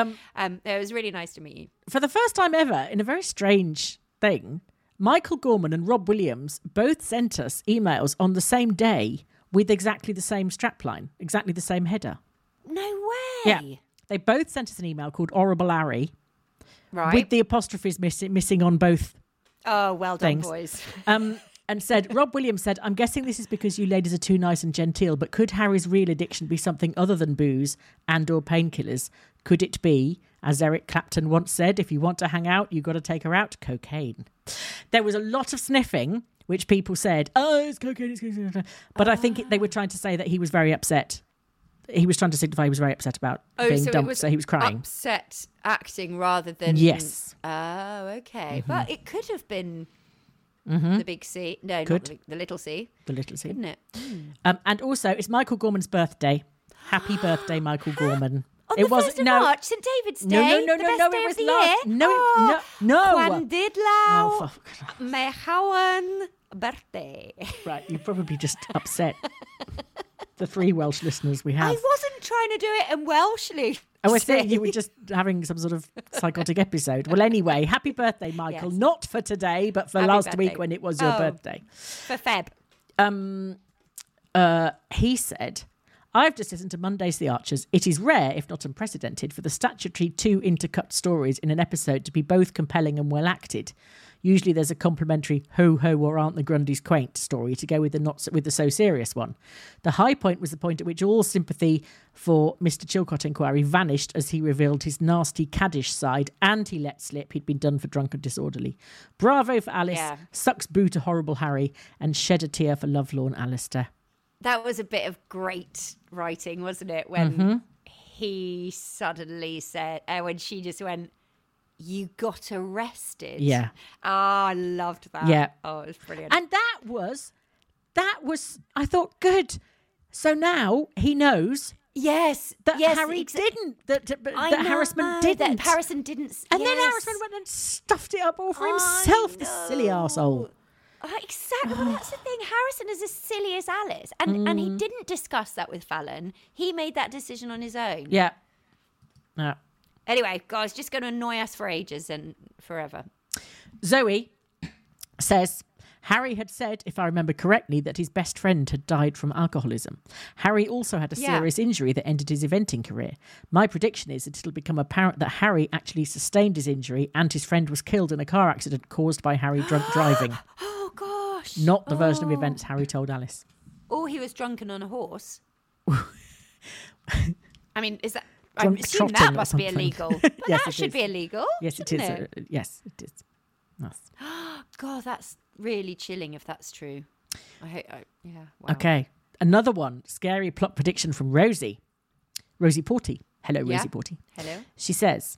It was really nice to meet you. For the first time ever, in a very strange thing, Michael Gorman and Rob Williams both sent us emails on the same day with exactly the same strapline, exactly the same header. No way. Yeah. They both sent us an email called Horrible Larry. Right. With the apostrophes missing on both. Oh, well done, things. boys. And said, Rob Williams said, I'm guessing this is because you ladies are too nice and genteel, but could Harry's real addiction be something other than booze and or painkillers? Could it be, as Eric Clapton once said, if you want to hang out, you've got to take her out, cocaine? There was a lot of sniffing, which people said, oh, it's cocaine, it's cocaine. But I think they were trying to say that he was very upset. He was trying to signify he was very upset about being dumped, so he was crying. Upset acting rather than... Yes. Oh, okay. But it could have been the big C. No, not the little C. The little C. Couldn't it? And also, it's Michael Gorman's birthday. Happy birthday, Michael Gorman. On the 1st of March, St. David's Day. No, the best day it was of the last. year. No. Juan Didlau. Mehawan birthday. Right, you're probably just upset. The 3 Welsh listeners we have. I wasn't trying to do it in Welsh, Lucy. I was saying you were just having some sort of psychotic episode. Well, anyway, happy birthday, Michael. Yes. Not for today, but for Happy last birthday. week when it was your birthday. For Feb. He said, I've just listened to Monday's The Archers. It is rare, if not unprecedented, for the statutory 2 intercut stories in an episode to be both compelling and well acted. Usually there's a complimentary ho-ho or aren't the Grundys quaint story to go with the so serious one. The high point was the point at which all sympathy for Mr. Chilcot Inquiry vanished as he revealed his nasty caddish side and he let slip he'd been done for drunk and disorderly. Bravo for Alice, sucks boo to horrible Harry, and shed a tear for lovelorn Alistair. That was a bit of great writing, wasn't it? When he suddenly said, when she just went, "You got arrested." Yeah. Oh, I loved that. Yeah. Oh, it was brilliant. And that was, I thought, good. So now he knows. Yes. That Harry didn't. That Harrison didn't. That Harrison didn't. And then Harrison went and stuffed it up all for himself, this silly arsehole. Exactly. Well, that's the thing. Harrison is as silly as Alice. And he didn't discuss that with Fallon. He made that decision on his own. Yeah. Yeah. Anyway, guys, just going to annoy us for ages and forever. Zoe says, Harry had said, if I remember correctly, that his best friend had died from alcoholism. Harry also had a serious injury that ended his eventing career. My prediction is that it'll become apparent that Harry actually sustained his injury and his friend was killed in a car accident caused by Harry drunk driving. Oh, gosh. Not the version of events Harry told Alice. Or he was drunken on a horse. I mean, is that... Drunk I assume that must be illegal. But Yes, that should be illegal. Yes, it is. Yes, it is. Yes. God, that's really chilling if that's true. Wow. Okay. Another one. Scary plot prediction from Rosie. Rosie Porty. Hello, Rosie Porty. Hello. She says...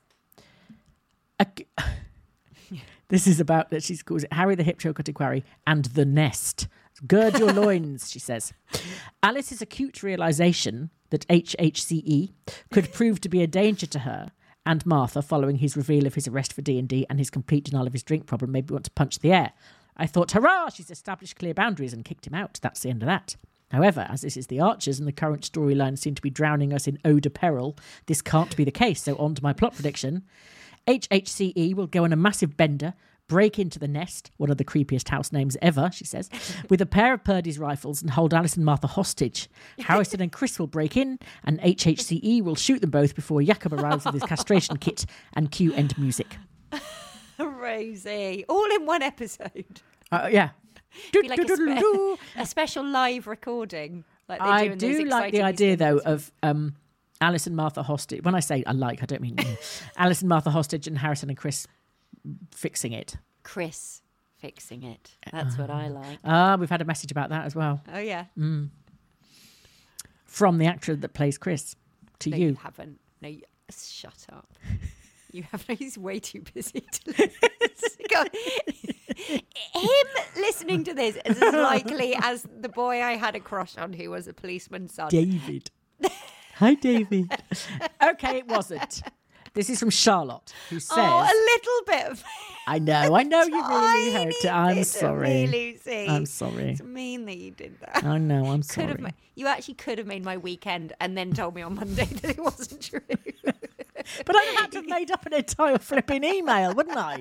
This is about, that she calls it Harry the Hip Chilcot Inquiry and the Nest. Gird your loins, she says. Alice's acute realisation that HHCE could prove to be a danger to her and Martha following his reveal of his arrest for D&D and his complete denial of his drink problem made me want to punch the air. I thought, hurrah, she's established clear boundaries and kicked him out. That's the end of that. However, as this is The Archers and the current storyline seem to be drowning us in eau de peril, this can't be the case. So on to my plot prediction. HHCE will go on a massive bender, break into the Nest, one of the creepiest house names ever, she says, with a pair of Purdy's rifles and hold Alice and Martha hostage. Harrison and Chris will break in and HHCE will shoot them both before Jacob arrives with his castration kit and cue end music. Rosie, all in one episode. Yeah. Be like a special live recording. Like they do in those like the idea, though, of Alice and Martha hostage. When I say I don't mean Alice and Martha hostage and Harrison and Chris fixing it. Chris fixing it. That's what I like. We've had a message about that as well. Oh, yeah. From the actor that plays Chris to you. No, you haven't. No, shut up. You have. He's way too busy to listen. God. Him listening to this is as likely as the boy I had a crush on who was a policeman's son. David. Hi, David. Okay, it wasn't. This is from Charlotte, who says... Oh, a little bit of... I know you really hurt it. I'm sorry. Lucy. I'm sorry. It's mean that you did that. I know, I'm sorry. You actually could have made my weekend and then told me on Monday that it wasn't true. But I'd have to have made up an entire flipping email, wouldn't I?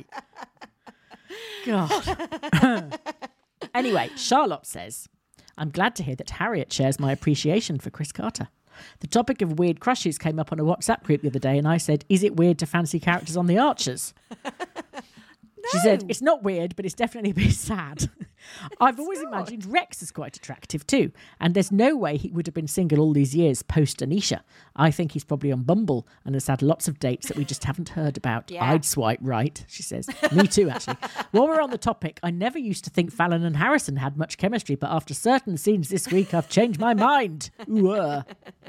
God. Anyway, Charlotte says, I'm glad to hear that Harriet shares my appreciation for Chris Carter. The topic of weird crushes came up on a WhatsApp group the other day and I said, is it weird to fancy characters on The Archers? She said, it's not weird, but it's definitely a bit sad. I've always imagined Rex as quite attractive too. And there's no way he would have been single all these years post Anisha. I think he's probably on Bumble and has had lots of dates that we just haven't heard about. Yeah. I'd swipe right, she says. Me too, actually. While we're on the topic, I never used to think Fallon and Harrison had much chemistry, but after certain scenes this week, I've changed my mind. Ooh.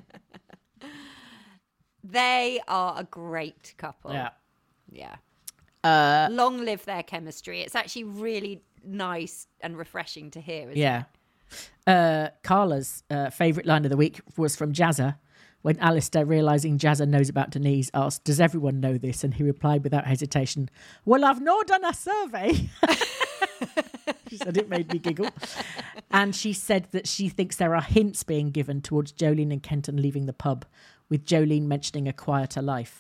They are a great couple. Yeah. Yeah. Long live their chemistry. It's actually really nice and refreshing to hear, isn't it? Carla's favourite line of the week was from Jazza, when Alistair, realising Jazza knows about Denise, asked, does everyone know this? And he replied without hesitation, well, I've not done a survey. She said it made me giggle. And she said that she thinks there are hints being given towards Jolene and Kenton leaving the pub, with Jolene mentioning a quieter life.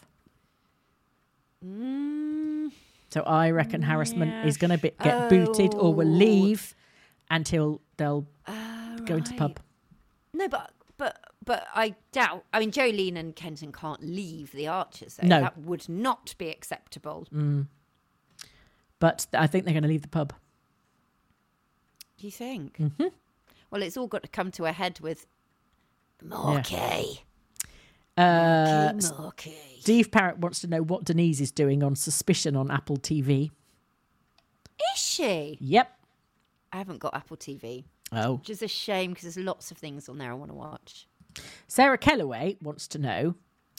So I reckon Harassment is going to get booted or will leave until they'll go into the pub. No, But I doubt. I mean, Jolene and Kenton can't leave the Archers. Though. No. That would not be acceptable. But I think they're going to leave the pub. You think? Mm-hmm. Well, it's all got to come to a head with Marquee. Marquee. Steve Parrott wants to know what Denise is doing on Suspicion on Apple TV. Is she? Yep. I haven't got Apple TV. Oh. Which is a shame because there's lots of things on there I want to watch. Sarah Kellaway wants to know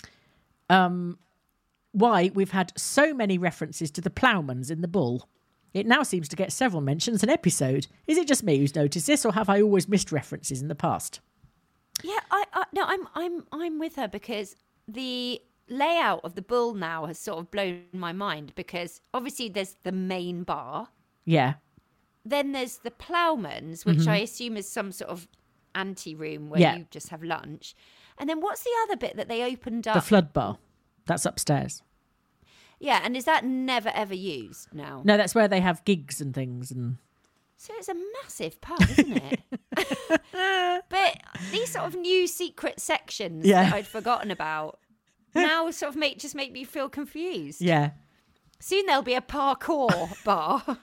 why we've had so many references to the Ploughmans in The Bull. It now seems to get several mentions an episode. Is it just me who's noticed this, or have I always missed references in the past? Yeah, I'm with her because the layout of The Bull now has sort of blown my mind because obviously there's the main bar. Yeah. Then there's the Ploughmans, which I assume is some sort of ante-room where you just have lunch. And then what's the other bit that they opened up? The Flood Bar. That's upstairs. Yeah, and is that never ever used now? No, that's where they have gigs and things. And so it's a massive pub, isn't it? But these sort of new secret sections that I'd forgotten about now sort of make me feel confused. Yeah. Soon there'll be a parkour bar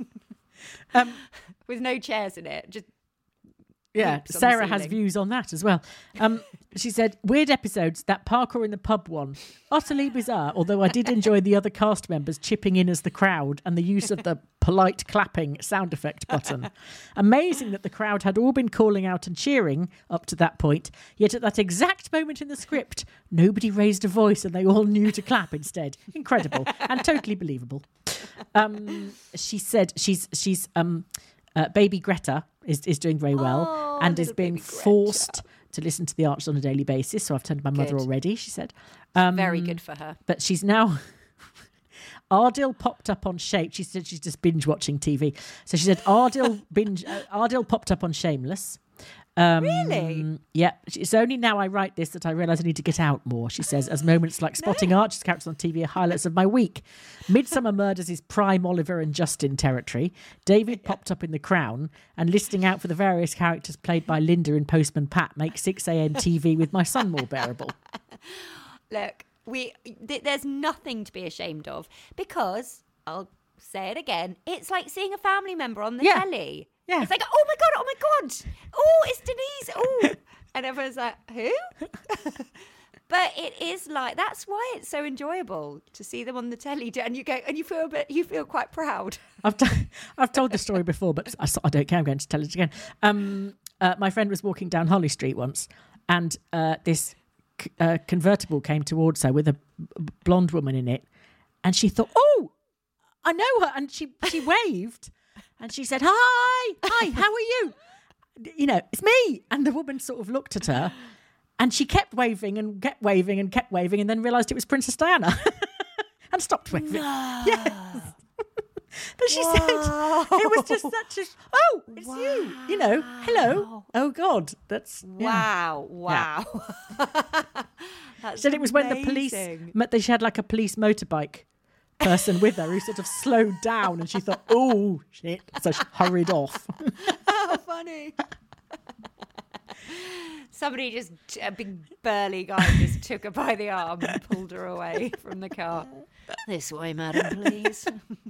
with no chairs in it. Just yeah, Sarah has views on that as well. She said, weird episodes, that parkour in the pub one. Utterly bizarre, although I did enjoy the other cast members chipping in as the crowd and the use of the polite clapping sound effect button. Amazing that the crowd had all been calling out and cheering up to that point, yet at that exact moment in the script, nobody raised a voice and they all knew to clap instead. Incredible and totally believable. She said she's baby Greta is doing very well and is being forced to listen to the Archers on a daily basis. So I've turned my mother already, she said. Very good for her. But she's now... Ardil popped up on Shape. She said she's just binge watching TV. So she said Ardil popped up on Shameless. Really? Yeah. It's only now I write this that I realise I need to get out more, she says, as moments like spotting Archers characters on TV are highlights of my week. Midsummer Murders is prime Oliver and Justin territory. David popped up in The Crown, and listing out for the various characters played by Linda in Postman Pat makes 6am TV with my son more bearable. Look, there's nothing to be ashamed of because, I'll say it again, it's like seeing a family member on the telly. Yeah. It's like, oh my God. Oh, it's Denise. Oh. And everyone's like, who? But it is like, that's why it's so enjoyable to see them on the telly. And you go, and you feel quite proud. I've told the story before, but I don't care. I'm going to tell it again. My friend was walking down Holly Street once, and this convertible came towards her with a blonde woman in it. And she thought, oh, I know her. And she waved. And she said, hi, how are you? You know, it's me. And the woman sort of looked at her and she kept waving and kept waving and kept waving and then realised it was Princess Diana and stopped waving. No. Yes. But she said, it was just such a, oh, it's you. You know, hello. Oh, God. That's, wow. Yeah. That's she said it was when the police, she had like a police motorbike person with her who sort of slowed down and she thought, oh shit, so she hurried off. How funny. Somebody just, a big burly guy just took her by the arm and pulled her away from the car. This way, madam, please.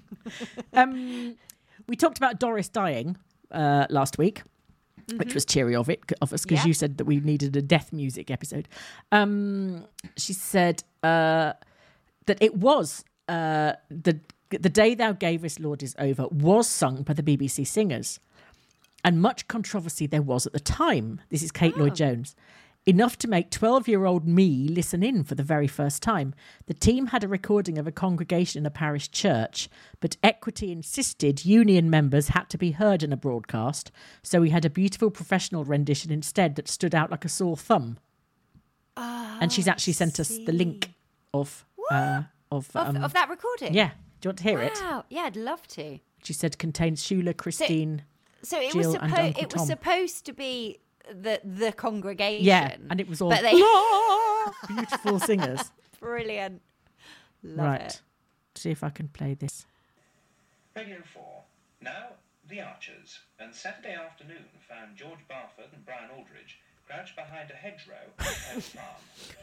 We talked about Doris dying last week, which was cheery of us because you said that we needed a death music episode. She said that it was the Day Thou Gavest, Lord, is over was sung by the BBC Singers, and much controversy there was at the time. This is Kate Lloyd-Jones. Enough to make 12-year-old me listen in for the very first time. The team had a recording of a congregation in a parish church, but Equity insisted union members had to be heard in a broadcast, so we had a beautiful professional rendition instead that stood out like a sore thumb. And she's actually sent us the link of that recording. Yeah, do you want to hear it? Wow, yeah, I'd love to. She said contains Shula, Christine, so it Jill, was and Uncle it Tom. was supposed to be the congregation. Yeah, and it was all beautiful singers. Brilliant, love it. See if I can play this. Radio 4. Now, The Archers, and Saturday afternoon found George Barford and Brian Aldridge Crouch behind a hedgerow and farm.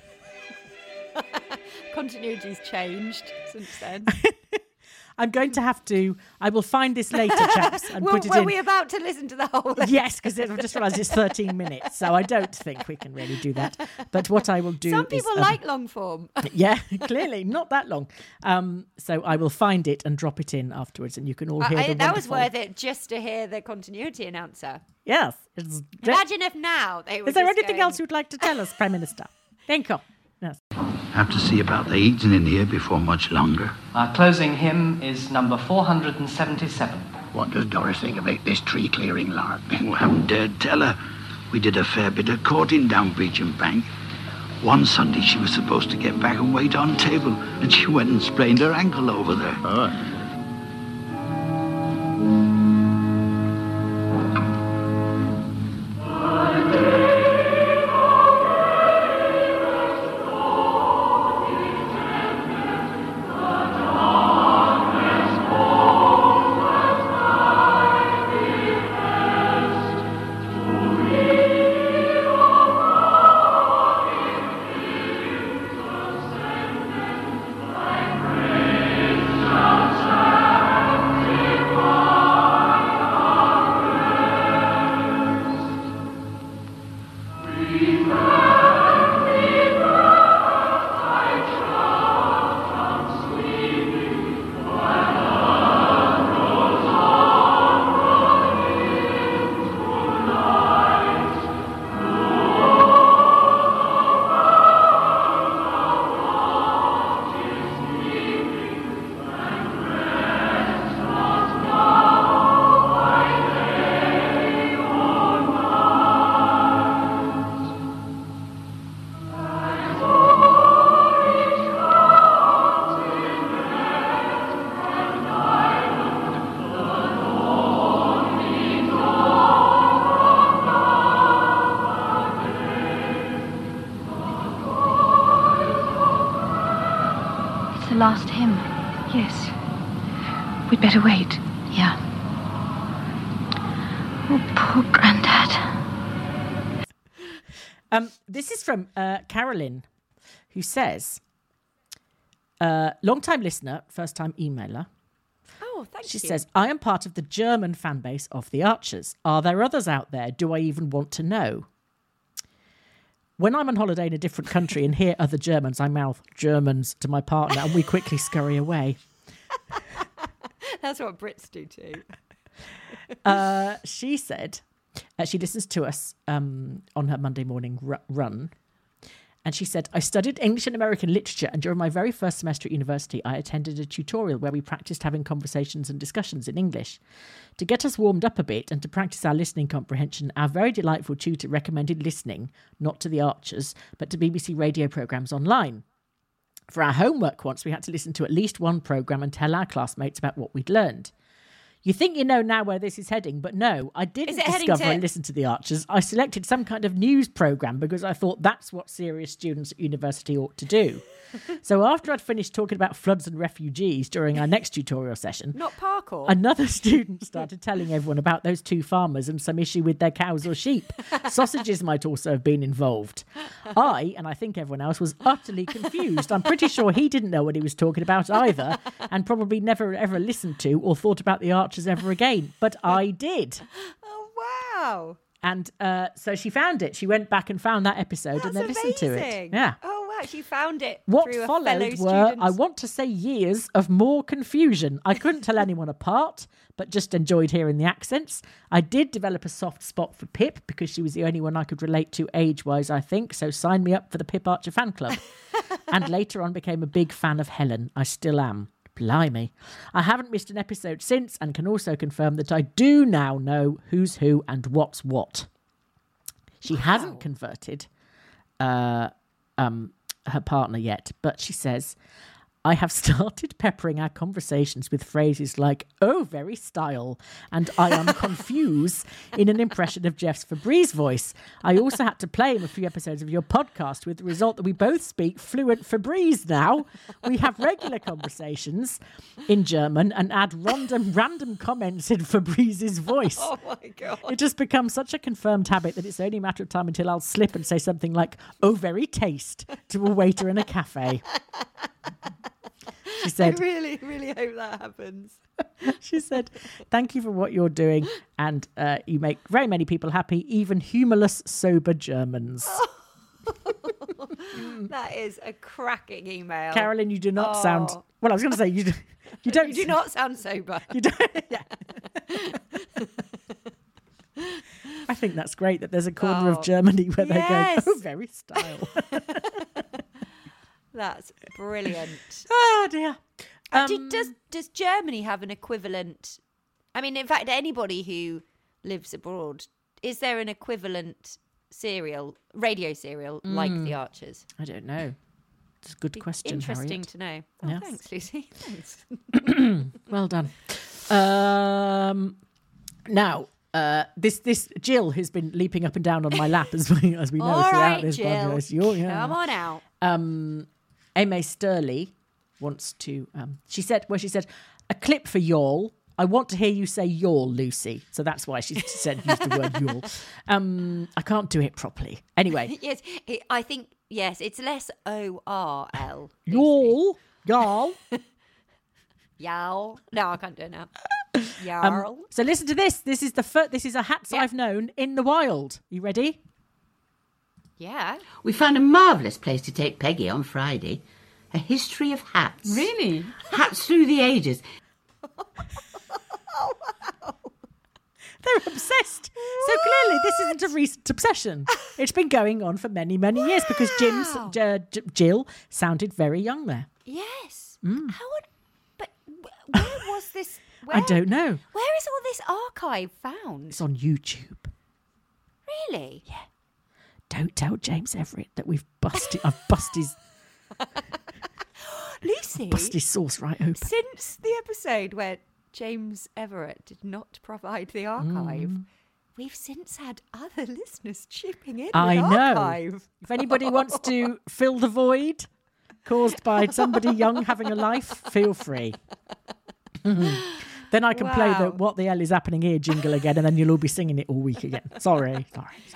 Continuity's changed since then. I'm going to have to. I will find this later, chaps, and put it in. Were we about to listen to the whole? Yes, because I've just realised it's 13 minutes, so I don't think we can really do that. But what I will do Some people is, like long form. Yeah, clearly not that long. So I will find it and drop it in afterwards, and you can all hear the that was wonderful- worth it just to hear the continuity announcer. Yes. Imagine if now they were. Is there just anything going, else you'd like to tell us, Prime Minister? Thank you. Yes. Have to see about the eating in here before much longer. Our closing hymn is number 477. What does Doris think about this tree clearing lark? Oh, haven't dared tell her. We did a fair bit of courting down Breacham Bank. One Sunday she was supposed to get back and wait on table, and she went and sprained her ankle over there. Oh. The last hymn. Yes. We'd better wait. Yeah. Oh, poor Grandad. This is from Carolyn, who says, long-time listener, first-time emailer. Oh, thank you. She says, I am part of the German fan base of The Archers. Are there others out there? Do I even want to know? When I'm on holiday in a different country and hear other Germans, I mouth Germans to my partner and we quickly scurry away. That's what Brits do too. She said she listens to us on her Monday morning run. And she said, I studied English and American literature, and during my very first semester at university, I attended a tutorial where we practiced having conversations and discussions in English. To get us warmed up a bit and to practice our listening comprehension, our very delightful tutor recommended listening, not to The Archers, but to BBC radio programmes online. For our homework once, we had to listen to at least one programme and tell our classmates about what we'd learned. You think you know now where this is heading, but no, I didn't discover and listen to The Archers. I selected some kind of news programme because I thought that's what serious students at university ought to do. So after I'd finished talking about floods and refugees during our next tutorial session, not parkour, another student started telling everyone about those two farmers and some issue with their cows or sheep. Sausages might also have been involved. I, and I think everyone else, was utterly confused. I'm pretty sure he didn't know what he was talking about either, and probably never ever listened to or thought about The Archers ever again. But I did. Oh, wow. And so she found it. She went back and found that episode and then listened to it. Yeah. Oh, wow. She found it. What through followed a fellow were, student's... I want to say, years of more confusion. I couldn't tell anyone apart, but just enjoyed hearing the accents. I did develop a soft spot for Pip because she was the only one I could relate to age-wise, I think. So sign me up for the Pip Archer fan club. And later on became a big fan of Helen. I still am. Blimey. I haven't missed an episode since and can also confirm that I do now know who's who and what's what. She hasn't converted her partner yet, but she says, I have started peppering our conversations with phrases like, oh, very style, and I am confused in an impression of Jeff's Febreze voice. I also had to play him a few episodes of your podcast with the result that we both speak fluent Febreze now. We have regular conversations in German and add random comments in Febreze's voice. Oh, my God. It just becomes such a confirmed habit that it's only a matter of time until I'll slip and say something like, oh, very taste, to a waiter in a cafe. She said, I really, really hope that happens. She said, thank you for what you're doing, and you make very many people happy, even humorless, sober Germans. That is a cracking email. Carolyn, you do not sound... Well, I was going to say, you don't... You do not sound sober. You don't... Yeah. I think that's great that there's a corner of Germany where they go, oh, very style. That's brilliant. Oh, dear. Does Germany have an equivalent? I mean, in fact, anybody who lives abroad, is there an equivalent radio serial like The Archers? I don't know. It's a good question, Interesting Harriet. to know. Oh, Yes. thanks, Lucy. Thanks. Well done. Now, this Jill has been leaping up and down on my lap as we know All throughout right, this Jill. podcast. Come on out. Aimee Sturley wants to. She said, a clip for y'all. I want to hear you say y'all, Lucy. So that's why she said use the word y'all. I can't do it properly. Anyway. Yes, I think it's less ORL. Y'all. Y'all. Y'all. No, I can't do it now. Y'all. So listen to this. This is a hats I've known in the wild. You ready? Yeah. We found a marvellous place to take Peggy on Friday. A history of hats. Really? Hats through the ages. Oh, wow. They're obsessed. So clearly this isn't a recent obsession. It's been going on for many, many years because Jill sounded very young there. Yes. But where was this? I don't know. Where is all this archive found? It's on YouTube. Really? Yeah. Don't tell James Everett that I've bust his... Lucy? Bust his sauce right open. Since the episode where James Everett did not provide the archive, we've since had other listeners chipping in I with know. archive. If anybody wants to fill the void caused by somebody young having a life, feel free. Then I can play the "What the hell is happening here" jingle again, and then you'll all be singing it all week again. Sorry.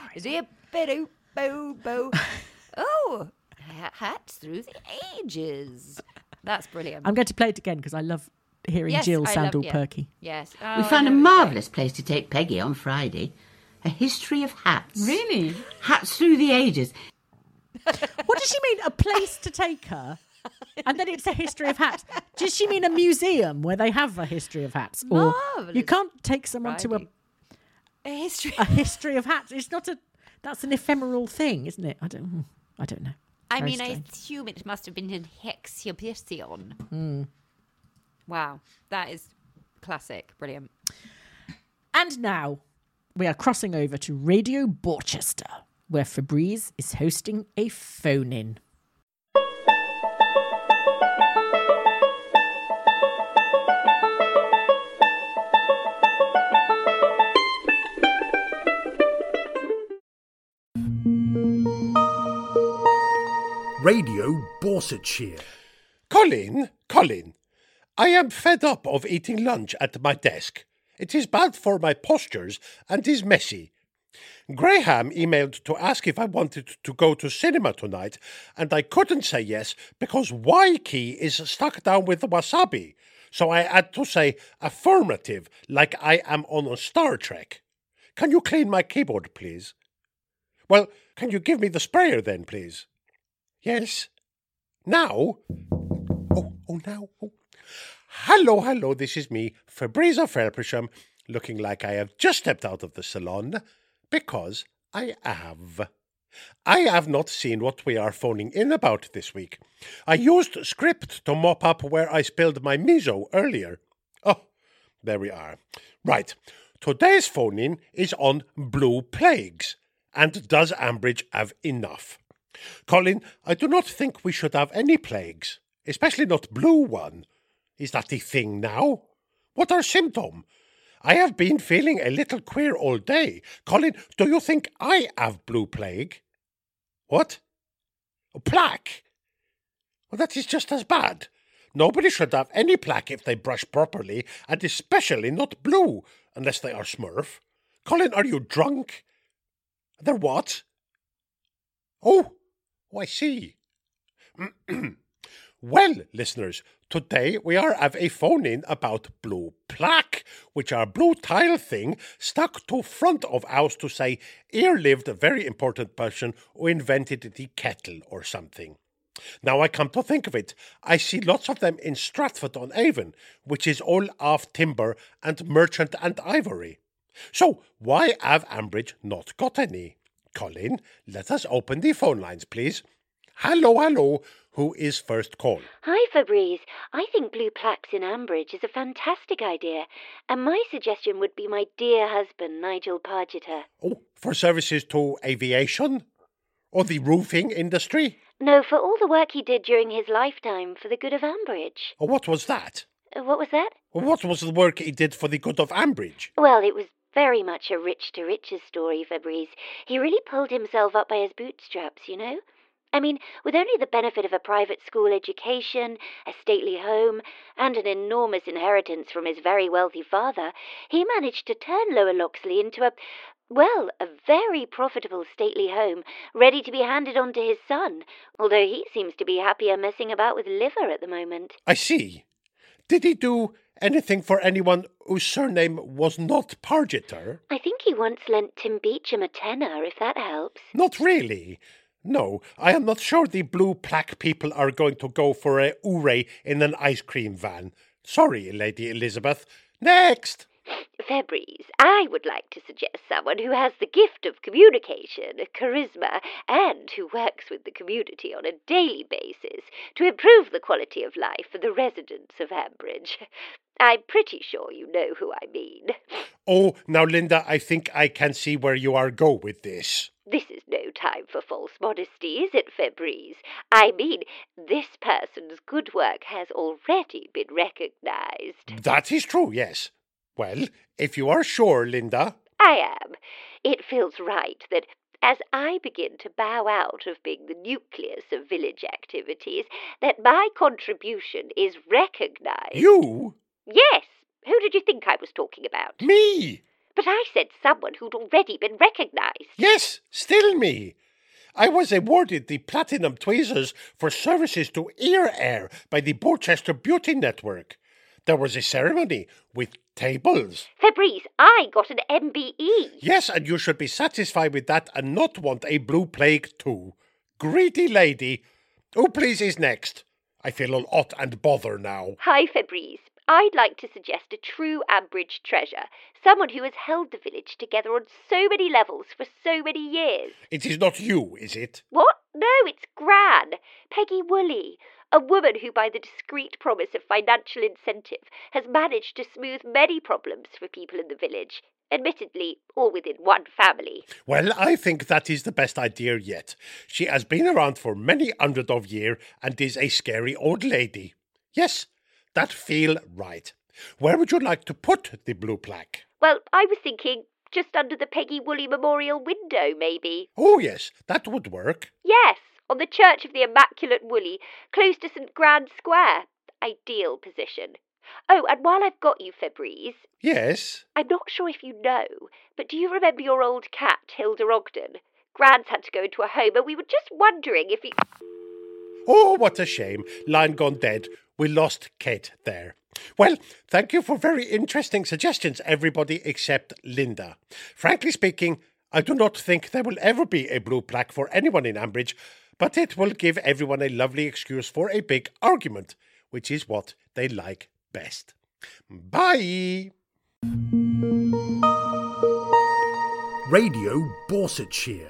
Oh, hats through the ages. That's brilliant. I'm going to play it again because I love hearing Jill sound all perky. Yes. We found a marvellous place to take Peggy on Friday. A history of hats. Really? Hats through the ages. What does she mean, a place to take her? And then it's a history of hats. Does she mean a museum where they have a history of hats? Or Marvellous. you can't take someone to a history of hats. It's not that's an ephemeral thing, isn't it? I don't know. I Very mean, strange. I assume it must have been an exhibition. Wow, that is classic. Brilliant. And now we are crossing over to Radio Borchester, where Febreze is hosting a phone-in. Radio Borsetshire. Colin, I am fed up of eating lunch at my desk. It is bad for my postures and is messy. Graham emailed to ask if I wanted to go to cinema tonight, and I couldn't say yes because Y key is stuck down with the wasabi. So I had to say affirmative, like I am on Star Trek. Can you clean my keyboard, please? Well, can you give me the sprayer then, please? Yes. Now? Now. Hello, this is me, Febreze Felpersham, looking like I have just stepped out of the salon, because I have. I have not seen what we are phoning in about this week. I used script to mop up where I spilled my miso earlier. Oh, there we are. Right, today's phone-in is on blue plagues, and does Ambridge have enough? Colin, I do not think we should have any plagues. especially not blue one. Is that the thing now? What are symptoms? I have been feeling a little queer all day. Colin, do you think I have blue plague? What? Plaque? Well, that is just as bad. Nobody should have any plaque if they brush properly, and especially not blue, unless they are Smurf. Colin, are you drunk? They're what? Oh, I see. Well, listeners, today we are have a phone-in about blue plaque, which are blue tile thing stuck to front of house to say, here lived a very important person who invented the kettle or something. Now I come to think of it, I see lots of them in Stratford-on-Avon, which is all of timber and merchant and ivory. So why have Ambridge not got any? Colin, let us open the phone lines, please. Hello. Who is first call? Hi, Fabrice. I think blue plaques in Ambridge is a fantastic idea, and my suggestion would be my dear husband, Nigel Pargeter. Oh, for services to aviation? Or the roofing industry? No, for all the work he did during his lifetime for the good of Ambridge. Oh, what was that? What was that? What was the work he did for the good of Ambridge? Well, it was very much a rich to riches story, Fabrice. He really pulled himself up by his bootstraps, you know? I mean, with only the benefit of a private school education, a stately home, and an enormous inheritance from his very wealthy father, he managed to turn Lower Loxley into a very profitable stately home, ready to be handed on to his son, although he seems to be happier messing about with liver at the moment. I see. Did he do anything for anyone whose surname was not Pargeter? I think he once lent Tim Beecham a tenner, if that helps. Not really. No, I am not sure the blue plaque people are going to go for a hooray in an ice cream van. Sorry, Lady Elizabeth. Next! Fabrice, I would like to suggest someone who has the gift of communication, charisma, and who works with the community on a daily basis to improve the quality of life for the residents of Ambridge. I'm pretty sure you know who I mean. Oh, now, Linda, I think I can see where you are go with this. This is no time for false modesty, is it, Fabrice? I mean, this person's good work has already been recognised. That is true, yes. Well, if you are sure, Linda. I am. It feels right that as I begin to bow out of being the nucleus of village activities, that my contribution is recognised. You? Yes. Who did you think I was talking about? Me. But I said someone who'd already been recognised. Yes, still me. I was awarded the Platinum Tweezers for services to ear air by the Borchester Beauty Network. There was a ceremony with tables. Fabrice, I got an MBE. Yes, and you should be satisfied with that and not want a blue plague too. Greedy lady. Who please is next? I feel all hot and bother now. Hi, Fabrice. I'd like to suggest a true Ambridge treasure, someone who has held the village together on so many levels for so many years. It is not you, is it? What? No, it's Gran, Peggy Woolley, a woman who, by the discreet promise of financial incentive, has managed to smooth many problems for people in the village. Admittedly, all within one family. Well, I think that is the best idea yet. She has been around for many hundred of years and is a scary old lady. Yes, that feel right. Where would you like to put the blue plaque? Well, I was thinking just under the Peggy Woolley Memorial window, maybe. Oh, yes, that would work. Yes, on the Church of the Immaculate Woolley, close to St. Grand Square. Ideal position. Oh, and while I've got you, Fabrice... Yes? I'm not sure if you know, but do you remember your old cat, Hilda Ogden? Gran's had to go into a home, and we were just wondering if he... Oh, what a shame. Line gone dead. We lost Kate there. Well, thank you for very interesting suggestions, everybody except Linda. Frankly speaking, I do not think there will ever be a blue plaque for anyone in Ambridge, but it will give everyone a lovely excuse for a big argument, which is what they like best. Bye! Radio Borsetshire.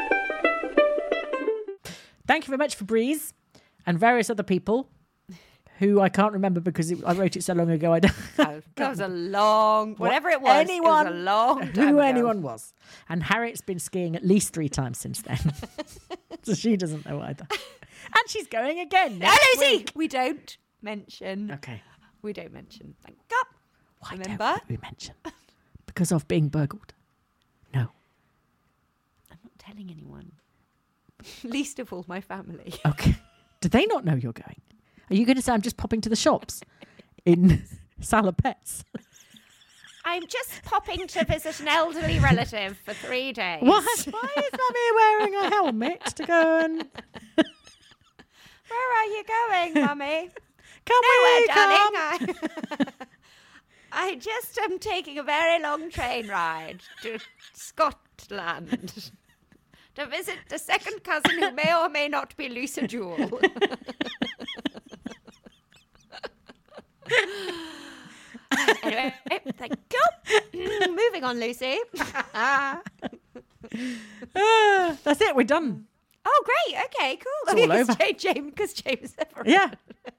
Thank you very much, Fabrice, and various other people who I can't remember because I wrote it so long ago. I don't. That was a long, whatever it was. It was a long time who ago. anyone was. And Harriet's been skiing at least 3 times since then, so she doesn't know either. And she's going again next week. We don't mention. Okay. We don't mention. Thank God. Why Remember? don't we mention? Because of being burgled. No. I'm not telling anyone. Least of all my family. Okay. Do they not know you're going? Are you going to say I'm just popping to the shops in Salopets? I'm just popping to visit an elderly relative for 3 days. What? Why is Mummy wearing a helmet to go and... Where are you going, Mummy? Come Nowhere, darling. I just am taking a very long train ride to Scotland to visit the second cousin who may or may not be Lucy Jewell. Anyway, thank you. Moving on, Lucy. That's it. We're done. Oh, great. Okay, cool. It's all over. James, because James never. Yeah.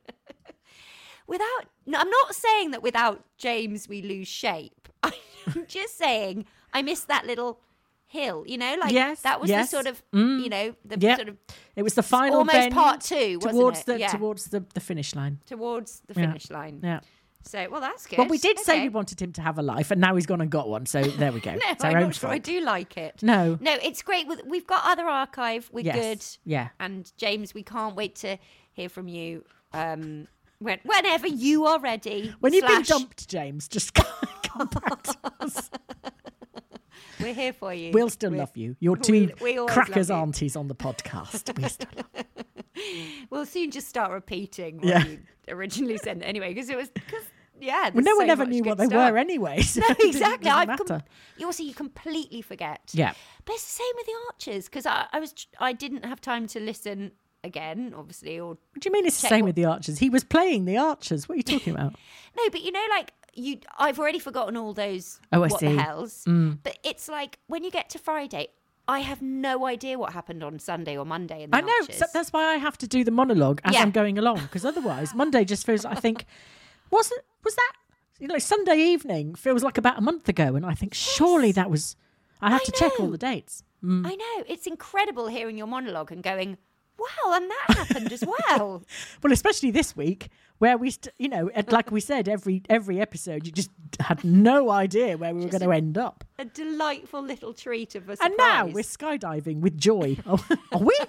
I'm not saying that without James we lose shape. I'm just saying I miss that little hill. You know, like that was the sort of the sort of. It was the final almost bend part 2, towards wasn't it? towards the finish line. Towards the finish line. Yeah. So, well, that's good. Well, we did say we wanted him to have a life, and now he's gone and got one. So there we go. No, it's our I'm own not sure fault. I do like it. No, it's great. We've got other archive. We're good. Yeah. And James, we can't wait to hear from you. Whenever you are ready. When you've been dumped, James, just come back to us. We're here for you. We'll still love you. You're 2 we always crackers love you. aunties on the podcast. We still love you. We'll soon just start repeating what you originally said anyway, because well, no one ever knew what they were anyway. So no, exactly. It doesn't matter. You completely forget. Yeah. But it's the same with the Archers, because I didn't have time to listen again, obviously. Or what do you mean it's the same with the Archers? He was playing the Archers. What are you talking about? No, but I've already forgotten all those what the hells. But it's like when you get to Friday, I have no idea what happened on Sunday or Monday in the Archers. Archers. So that's why I have to do the monologue as I'm going along, because otherwise Monday just feels, I think, was that Sunday evening feels like about a month ago, and I think surely that was, I have to check all the dates. I know. It's incredible hearing your monologue and going, wow, and that happened as well. Well, especially this week, where we, like we said, every episode, you just had no idea where we were going to end up. A delightful little treat of a surprise. And now we're skydiving with Joy. Oh, are we?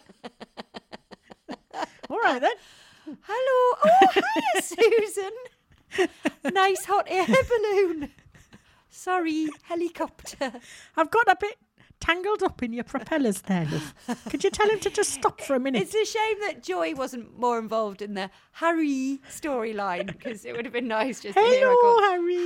All right, then. Hello. Oh, hiya, Susan. Nice hot air balloon. Sorry, helicopter. I've got a bit tangled up in your propellers there, love. Could you tell him to just stop for a minute? It's a shame that Joy wasn't more involved in the Harry storyline, because it would have been nice just to hear her go,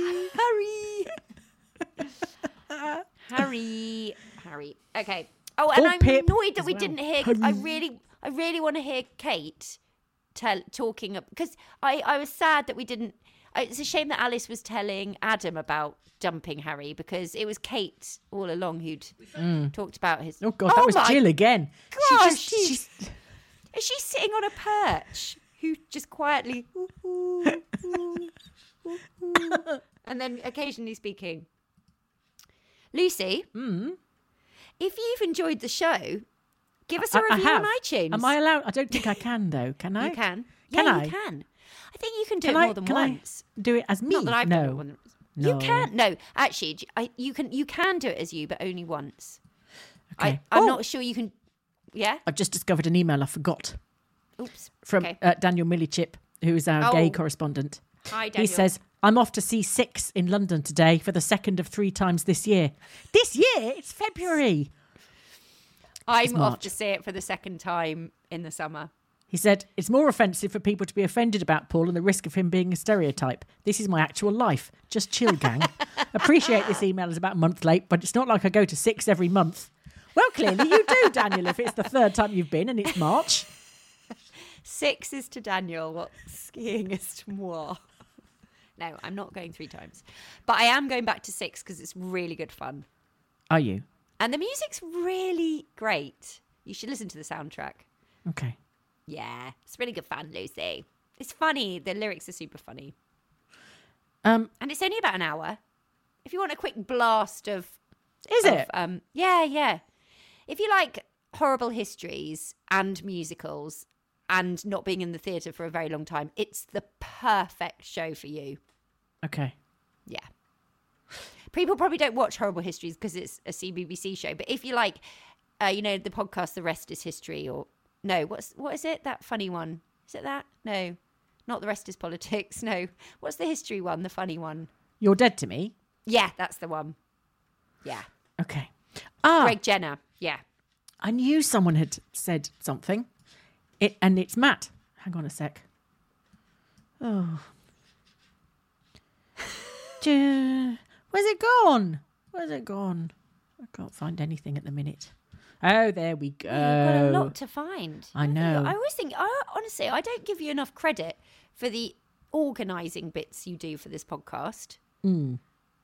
Harry. Okay. Oh, and I'm annoyed that we didn't hear. Harry. I really want to hear Kate talking, because I was sad that we didn't. It's a shame that Alice was telling Adam about dumping Harry, because it was Kate all along who'd talked about his... Oh, God, that was Jill again. Gosh, is she sitting on a perch who just quietly... and then occasionally speaking. Lucy, if you've enjoyed the show, give us a review on iTunes. Am I allowed? I don't think I can, though. Can I? You can. Can I? You can. I think you can do it more than once. I do it as me? Not that I've done it more than once. No. You can. No, actually, you can do it as you, but only once. Okay. I'm not sure you can. Yeah? I've just discovered an email I forgot. Oops. From Daniel Millichip, who is our gay correspondent. Hi, Daniel. He says, I'm off to see Six in London today for the second of 3 times this year. This year? It's February. I'm off to see it for the second time in the summer. He said, it's more offensive for people to be offended about Paul and the risk of him being a stereotype. This is my actual life. Just chill, gang. Appreciate this email is about a month late, but it's not like I go to Six every month. Well, clearly you do, Daniel, if it's the 3rd time you've been and it's March. Six is to Daniel what skiing is to moi. No, I'm not going 3 times. But I am going back to Six because it's really good fun. Are you? And the music's really great. You should listen to the soundtrack. Okay. Yeah, it's really good fun, Lucy. It's funny. The lyrics are super funny. And it's only about an hour. If you want a quick blast of... Is it? Yeah. If you like horrible histories and musicals and not being in the theatre for a very long time, it's the perfect show for you. Okay. Yeah. People probably don't watch horrible histories because it's a CBBC show. But if you like, the podcast, The Rest is History, or... No, what is it? That funny one. Is it that? No. Not The Rest is Politics. No. What's the history one? The funny one. You're Dead to Me? Yeah, that's the one. Yeah. Okay. Greg Jenner. Yeah. I knew someone had said something. And it's Matt. Hang on a sec. Oh. Where's it gone? I can't find anything at the minute. Oh, there we go. You've got a lot to find. I know. I always think, honestly, I don't give you enough credit for the organising bits you do for this podcast. No,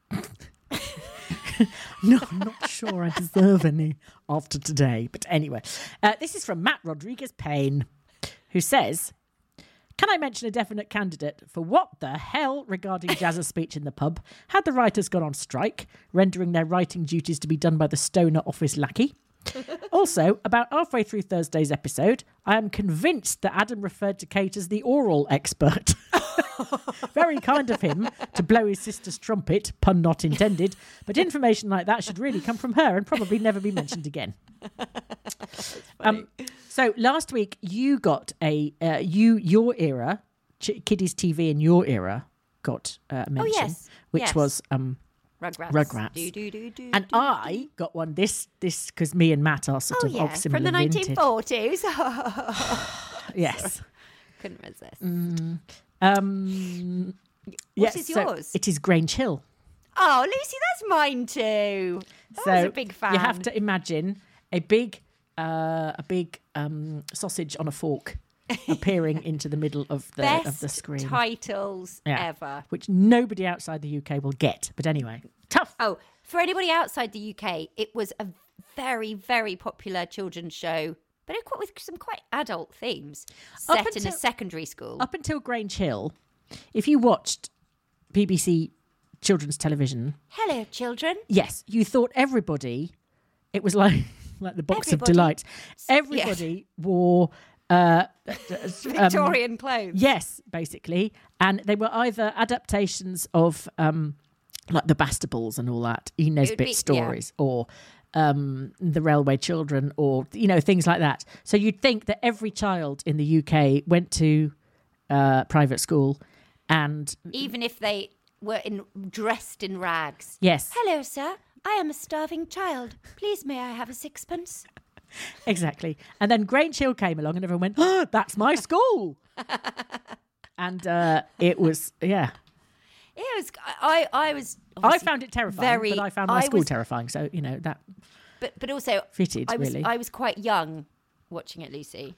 I'm not sure I deserve any after today. But anyway, this is from Matt Rodriguez Payne, who says, can I mention a definite candidate for what the hell regarding Jazz's speech in the pub? Had the writers gone on strike, rendering their writing duties to be done by the stoner office lackey? Also, about halfway through Thursday's episode, I am convinced that Adam referred to Kate as the oral expert. Very kind of him to blow his sister's trumpet, pun not intended, but information like that should really come from her and probably never be mentioned again. So last week you got your era, Kiddies TV in your era got a mention, which was Rugrats. And I got one this because me and Matt are sort of similar from the vintage. 1940s. Yes. Couldn't resist. What is yours? It is Grange Hill. Oh, Lucy, that's mine too. I was a big fan. You have to imagine a big sausage on a fork appearing into the middle of the screen. Titles ever. Which nobody outside the UK will get. But anyway, tough. Oh, for anybody outside the UK, it was a very, very popular children's show, but with some quite adult themes set in a secondary school. Up until Grange Hill, if you watched BBC children's television... Hello, children. Yes, you thought everybody... It was like the box of delights. Everybody wore... Victorian clothes. Yes, basically. And they were either adaptations of like the Bastables and all that, E. Nesbit stories, or the Railway Children, or things like that. So you'd think that every child in the UK went to private school, and even if they were dressed in rags. Yes. Hello, sir. I am a starving child. Please, may I have a sixpence? Exactly. And then Grange Hill came along and everyone went, oh, that's my school. And it was, yeah. It was, I found it terrifying, but I found my school terrifying. So, that But also, fitted, really. I was quite young watching it, Lucy.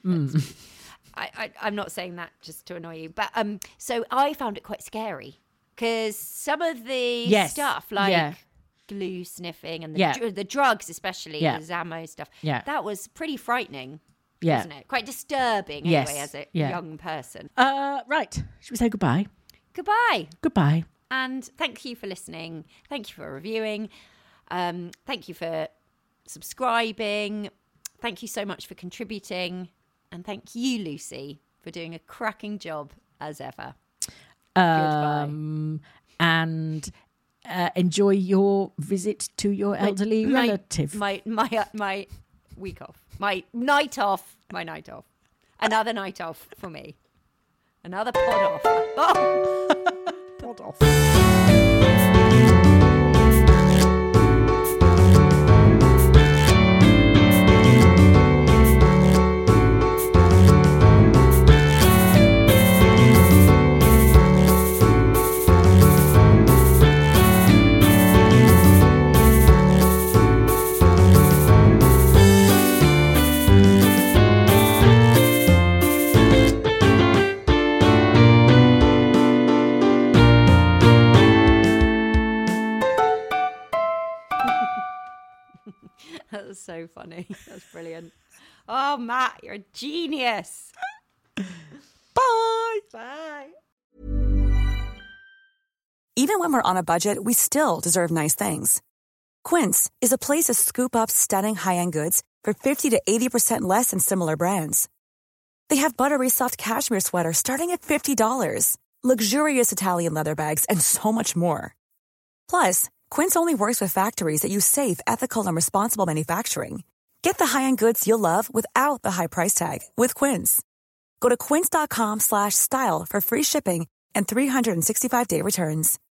I'm not saying that just to annoy you. But so I found it quite scary because some of the stuff, like... glue sniffing and the drugs, especially the Zamo stuff. Yeah. That was pretty frightening, wasn't it? Quite disturbing, anyway, as a young person. Right. Should we say goodbye? Goodbye. Goodbye. And thank you for listening. Thank you for reviewing. Thank you for subscribing. Thank you so much for contributing. And thank you, Lucy, for doing a cracking job as ever. Goodbye. And... enjoy your visit to your elderly relative. My week off. My night off. Another night off for me. Another pod off. Oh. Pod off. That was so funny. That was brilliant. Oh, Matt, you're a genius. Bye. Bye. Even when we're on a budget, we still deserve nice things. Quince is a place to scoop up stunning high-end goods for 50 to 80% less than similar brands. They have buttery soft cashmere sweaters starting at $50, luxurious Italian leather bags, and so much more. Plus, Quince only works with factories that use safe, ethical, and responsible manufacturing. Get the high-end goods you'll love without the high price tag with Quince. Go to quince.com/style for free shipping and 365-day returns.